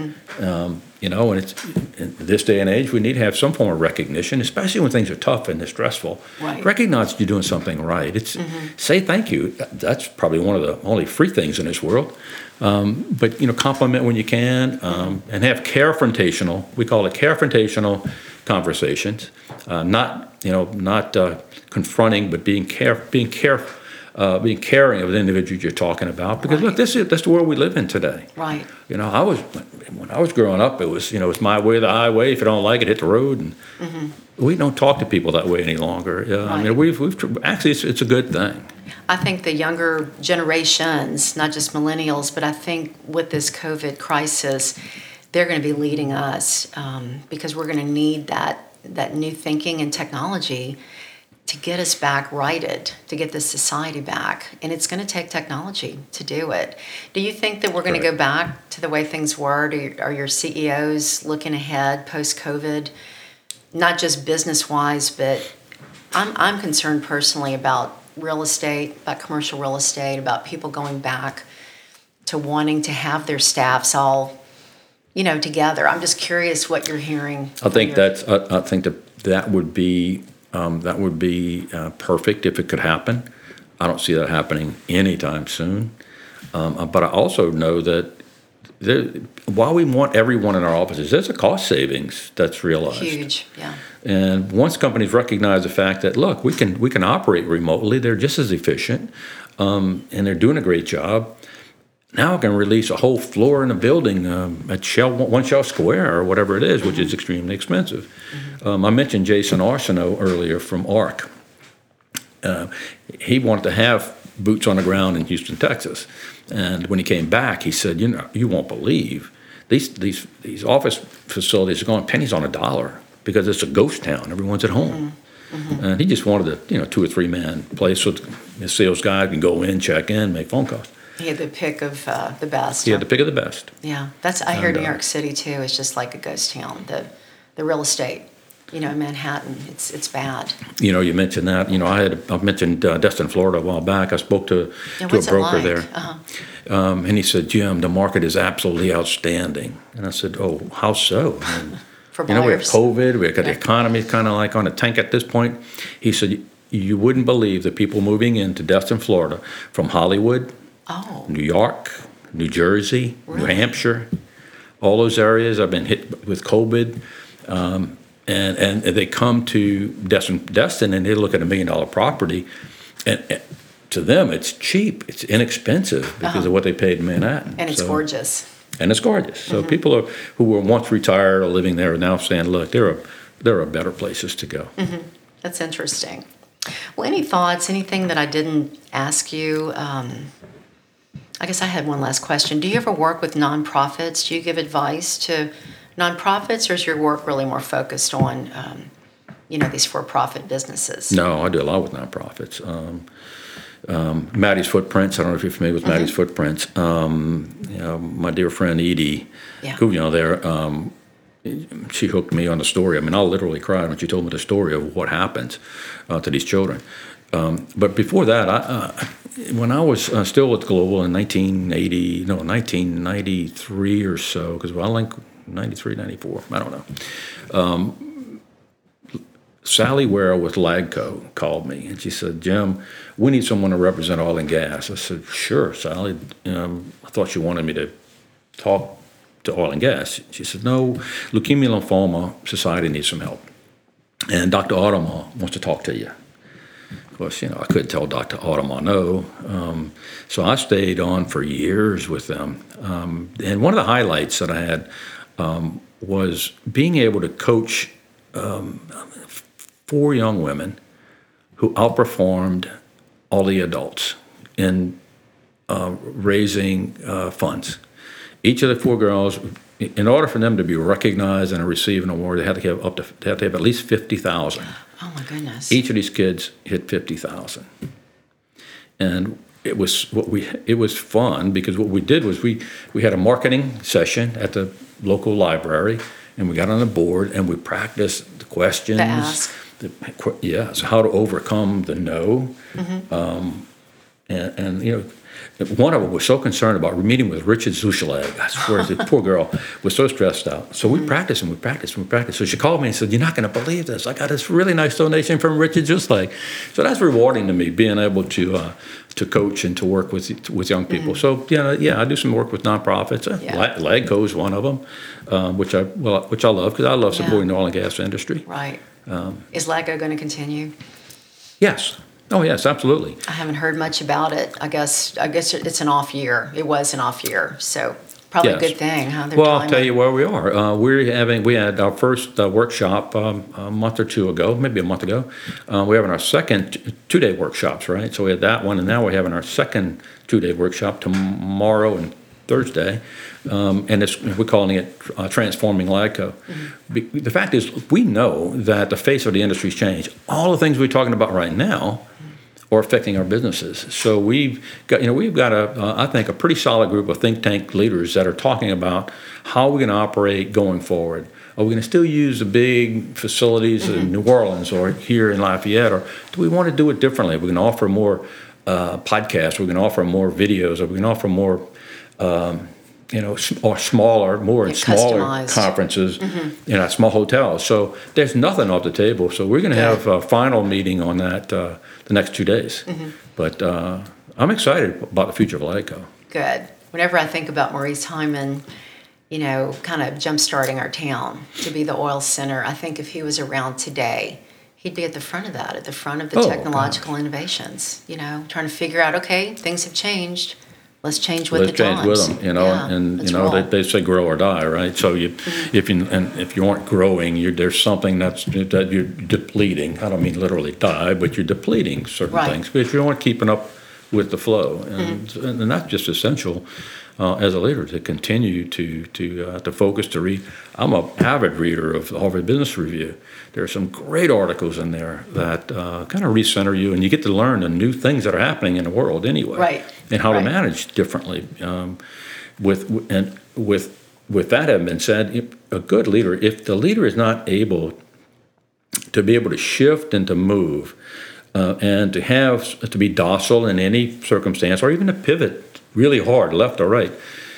And it's in this day and age, we need to have some form of recognition, especially when things are tough and they're stressful. Right. Recognize that you're doing something right. Say thank you. That's probably one of the only free things in this world. But compliment when you can, and have carefrontational. We call it carefrontational conversations. Not confronting, but being caring of the individuals you're talking about. Because look, that's the world we live in today. Right. When I was growing up, it was it's my way or the highway. If you don't like it, hit the road. And we don't talk to people that way any longer. Right. I mean, we've actually it's a good thing. I think the younger generations, not just millennials, but I think with this COVID crisis, they're going to be leading us because we're going to need that new thinking and technology to get us back righted, to get this society back. And it's going to take technology to do it. Do you think that we're going to go back to the way things were? Are your CEOs looking ahead post-COVID, not just business-wise, but I'm concerned personally about real estate, about commercial real estate, about people going back to wanting to have their staffs all, together. I'm just curious what you're hearing. I think that would be perfect if it could happen. I don't see that happening anytime soon. But I also know that while we want everyone in our offices, there's a cost savings that's realized. Huge, yeah. And once companies recognize the fact that, look, we can operate remotely, they're just as efficient, and they're doing a great job. Now I can release a whole floor in a building at one Shell Square or whatever it is, which is extremely expensive. I mentioned Jason Arsenault earlier from ARC. He wanted to have boots on the ground in Houston, Texas. And when he came back, he said, you won't believe these office facilities are going pennies on a dollar because it's a ghost town. Everyone's at home. And he just wanted a 2 or 3 man place so the sales guy can go in, check in, make phone calls. He had the pick of the best. He had the pick of the best. Yeah, I hear New York City too. It's just like a ghost town. The real estate, in Manhattan, it's bad. You mentioned that. I mentioned Destin, Florida a while back. I spoke to a broker there, and he said, "Jim, the market is absolutely outstanding." And I said, "Oh, how so?" For buyers. We have COVID. We got the economy kind of like on a tank at this point. He said, "You wouldn't believe the people moving into Destin, Florida, from Hollywood." Oh. New York, New Jersey, really? New Hampshire, all those areas have been hit with COVID, and they come to Destin and they look at $1 million property, and to them it's cheap, it's inexpensive because of what they paid in Manhattan. And it's gorgeous. And it's gorgeous. So people who were once retired or living there are now saying, look, there are better places to go. That's interesting. Well, any thoughts, anything that I didn't ask you? I guess I had one last question. Do you ever work with nonprofits? Do you give advice to nonprofits, or is your work really more focused on, these for-profit businesses? No, I do a lot with nonprofits. Maddie's Footprints. I don't know if you're familiar with Maddie's Footprints. My dear friend Edie, she hooked me on the story. I mean, I literally cried when she told me the story of what happens to these children. But before that, when I was still with Global in 1993 or so, because I think 93, 94, I don't know. Sally Ware with LAGCO called me, and she said, "Jim, we need someone to represent oil and gas." I said, "Sure, Sally. I thought you wanted me to talk to oil and gas." She said, "No, Leukemia Lymphoma Society needs some help, and Dr. Audemars wants to talk to you." Of course, I couldn't tell Dr. Audemars no. So I stayed on for years with them. And one of the highlights that I had was being able to coach 4 young women who outperformed all the adults in raising funds. Each of the 4 girls, in order for them to be recognized and receive an award, they had to have at least $50,000. Oh my goodness! Each of these kids hit $50,000, and it was fun because what we did was we had a marketing session at the local library, and we got on the board and we practiced the questions. The ask. So how to overcome the no, and one of them was so concerned about meeting with Richard Zuchelag. I swear, the poor girl was so stressed out. So we practiced and we practiced and we practiced. So she called me and said, "You're not going to believe this. I got this really nice donation from Richard Zuchelag." So that's rewarding to me, being able to coach and to work with young people. So I do some work with nonprofits. LAGCO is one of them, which I love because I love supporting the oil and gas industry. Right. Is LAGCO going to continue? Yes. Oh, yes, absolutely. I haven't heard much about it. I guess it's an off year. It was an off year, so probably a good thing, huh? Well, I'll tell you where we are. We had our first workshop a month or two ago, maybe a month ago. We're having our second 2-day workshops, right? So we had that one, and now we're having our second 2-day workshop tomorrow and Thursday, and we're calling it Transforming LAGCO. The fact is, we know that the face of the industry's changed. All the things we're talking about right now are affecting our businesses. So we've got I think a pretty solid group of think tank leaders that are talking about how we're going to operate going forward. Are we going to still use the big facilities in New Orleans or here in Lafayette, or do we want to do it differently? We're going to offer more podcasts. We're going to offer more videos. Or we're going to offer more or smaller conferences in our small hotels. So there's nothing off the table. So we're going to have a final meeting on that the next 2 days. But I'm excited about the future of LAGCO. Good. Whenever I think about Maurice Hyman, kind of jump-starting our town to be the oil center, I think if he was around today, he'd be at the front of that, at the front of the technological innovations, trying to figure out, okay, things have changed. Let's change with the times. Let's change with them, and they say grow or die, right? So if you aren't growing, there's something that you're depleting. I don't mean literally die, but you're depleting certain things because you aren't keeping up with the flow, and that's just essential as a leader to continue to focus, to read. I'm an avid reader of the Harvard Business Review. There are some great articles in there that kind of recenter you, and you get to learn the new things that are happening in the world anyway, and how to manage differently. With that having been said, a good leader, if the leader is not able to shift and to move, and to be docile in any circumstance, or even to pivot really hard, left or right,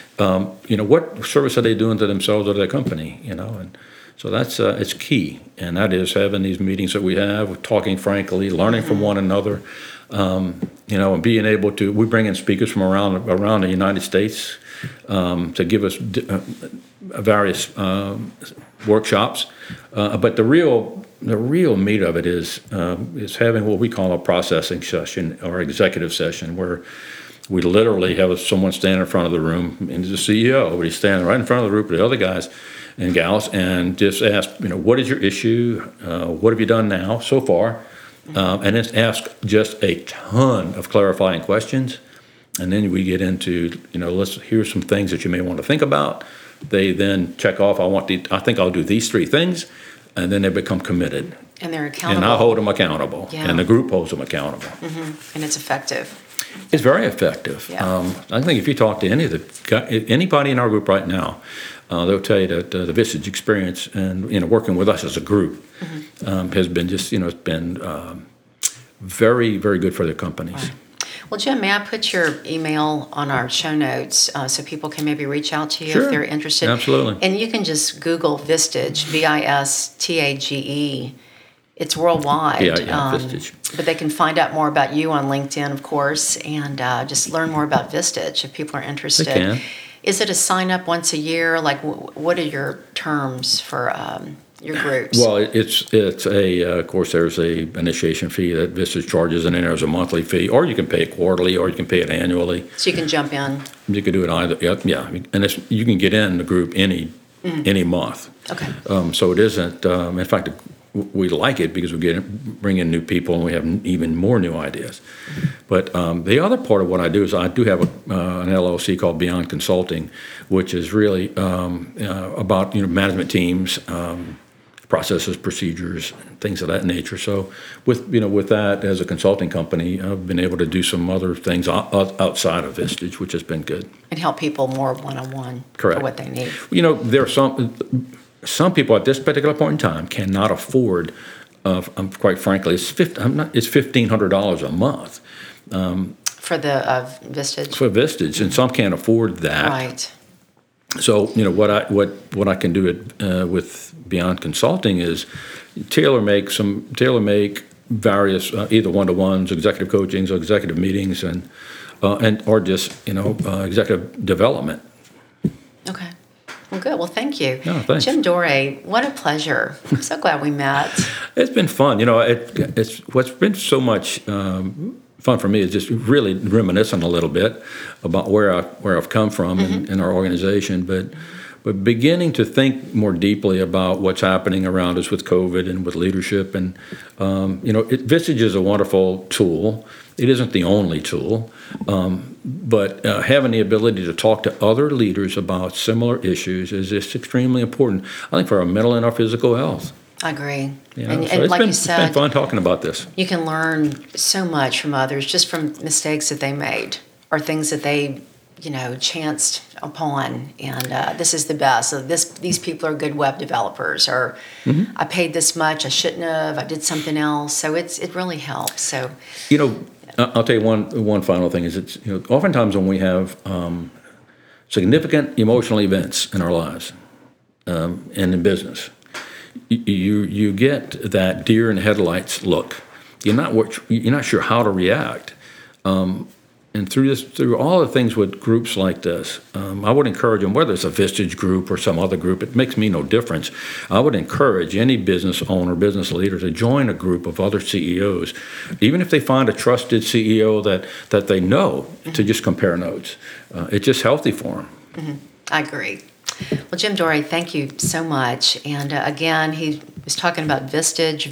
what service are they doing to themselves or to their company? And so that's it's key, and that is having these meetings that we have, talking frankly, learning from one another, and being able to. We bring in speakers from around the United States to give us various workshops, but the real meat of it is having what we call a processing session or executive session, where we literally have someone stand in front of the room, and he's the CEO, but he's standing right in front of the group of the other guys and gals, and just ask, what is your issue? What have you done now so far? And then ask just a ton of clarifying questions, and then we get into, here's some things that you may want to think about. They then check off, I think I'll do these 3 things, and then they become committed. And they're accountable. And I hold them accountable, and the group holds them accountable. And it's effective. It's very effective. Yeah. I think if you talk to anybody in our group right now, they'll tell you that the Vistage experience and working with us as a group has been just it's been very, very good for their companies. Right. Well, Jim, may I put your email on our show notes so people can maybe reach out to you Sure. if they're interested? Absolutely. And you can just Google Vistage, Vistage. It's worldwide. Yeah, Vistage. But they can find out more about you on LinkedIn, of course, and just learn more about Vistage if people are interested. They can. Is it a sign up once a year? Like, what are your terms for your groups? Well, it's of course, there's a initiation fee that Vistage charges, and then there's a monthly fee, or you can pay it quarterly, or you can pay it annually. So you can jump in. You can do it either. Yeah, and you can get in the group any month. Okay. So it isn't. In fact, we like it because we bring in new people and we have even more new ideas. But the other part of what I do is I do have an LLC called Beyond Consulting, which is really about management teams, processes, procedures, things of that nature. So with that as a consulting company, I've been able to do some other things outside of Vistage, which has been good. And help people more one-on-one. Correct. For what they need. There are some people at this particular point in time cannot afford. Quite frankly, it's $1,500 a month For the Vistage. for Vistage, and some can't afford that. Right. So what I can do with Beyond Consulting is tailor make various either one-to-ones, executive coachings, or executive meetings, and or just executive development. Okay. Well, good. Well, thank you. No, thanks. Jim Dore, what a pleasure. I'm so glad we met. It's been fun. It's what's been so much fun for me is just really reminiscing a little bit about where I've come from in our organization, but beginning to think more deeply about what's happening around us with COVID and with leadership. And Vistage is a wonderful tool. It isn't the only tool, but having the ability to talk to other leaders about similar issues is just extremely important, I think, for our mental and our physical health. I agree. So And like you said, it's been fun talking about this. You can learn so much from others just from mistakes that they made or things that they, chanced upon. And this is the best. So these people are good web developers, or I paid this much, I shouldn't have, I did something else. So it really helps. So I'll tell you one final thing is oftentimes when we have significant emotional events in our lives and in business, you get that deer in headlights look. You're not sure how to react. And through all the things with groups like this, I would encourage them, whether it's a Vistage group or some other group, it makes me no difference. I would encourage any business owner, business leader to join a group of other CEOs, even if they find a trusted CEO that they know, to just compare notes. It's just healthy for them. Mm-hmm. I agree. Well, Jim Dore, thank you so much. And again, he was talking about Vistage,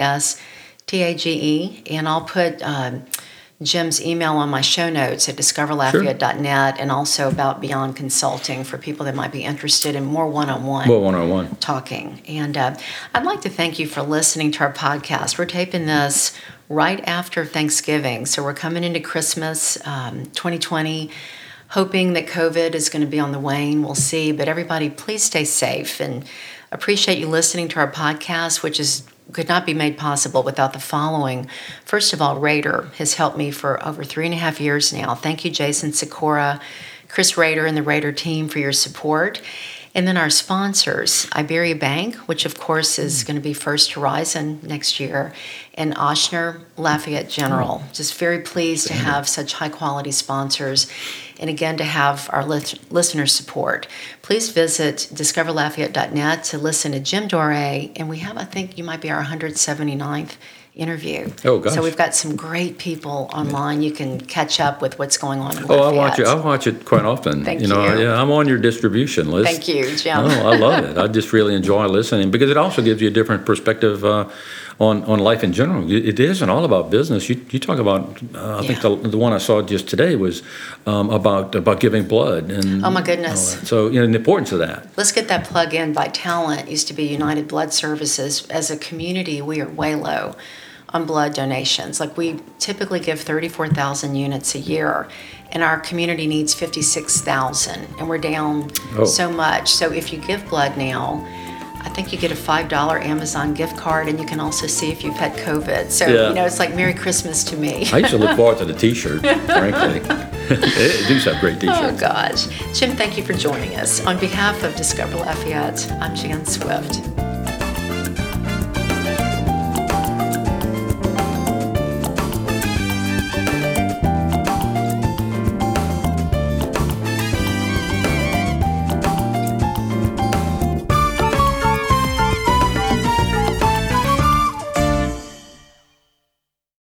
Vistage, and I'll put Jim's email on my show notes at discoverlafayette.net, and also about Beyond Consulting for people that might be interested in more one-on-one talking. And I'd like to thank you for listening to our podcast. We're taping this right after Thanksgiving, so we're coming into Christmas 2020, hoping that COVID is going to be on the wane. We'll see, but everybody, please stay safe, and appreciate you listening to our podcast, which could not be made possible without the following. First of all, Rader has helped me for over 3.5 years now. Thank you, Jason Sikora, Chris Rader, and the Rader team for your support. And then our sponsors, Iberia Bank, which of course is going to be First Horizon next year, and Ochsner Lafayette General. Just very pleased to have such high-quality sponsors, and again, to have our listener support. Please visit discoverlafayette.net to listen to Jim Dore, and we have, I think you might be our 179th interview. Oh, gosh. So we've got some great people online. You can catch up with what's going on in Lafayette. I watch it quite often. Thank you. Yeah, I'm on your distribution list. Thank you, Jim. Oh, I love it. I just really enjoy listening because it also gives you a different perspective on life in general. It isn't all about business. You talk about, I think the one I saw just today was about giving blood. And oh, my goodness. So, the importance of that. Let's get that plug in. Vitalant used to be United Blood Services. As a community, we are way low on blood donations. Like, we typically give 34,000 units a year, and our community needs 56,000, and we're down so much. So if you give blood now, I think you get a $5 Amazon gift card, and you can also see if you've had COVID. So, it's like Merry Christmas to me. I used to look forward to the T-shirt, frankly. They do have great T-shirts. Oh, gosh. Jim, thank you for joining us. On behalf of Discover Lafayette, I'm Jan Swift.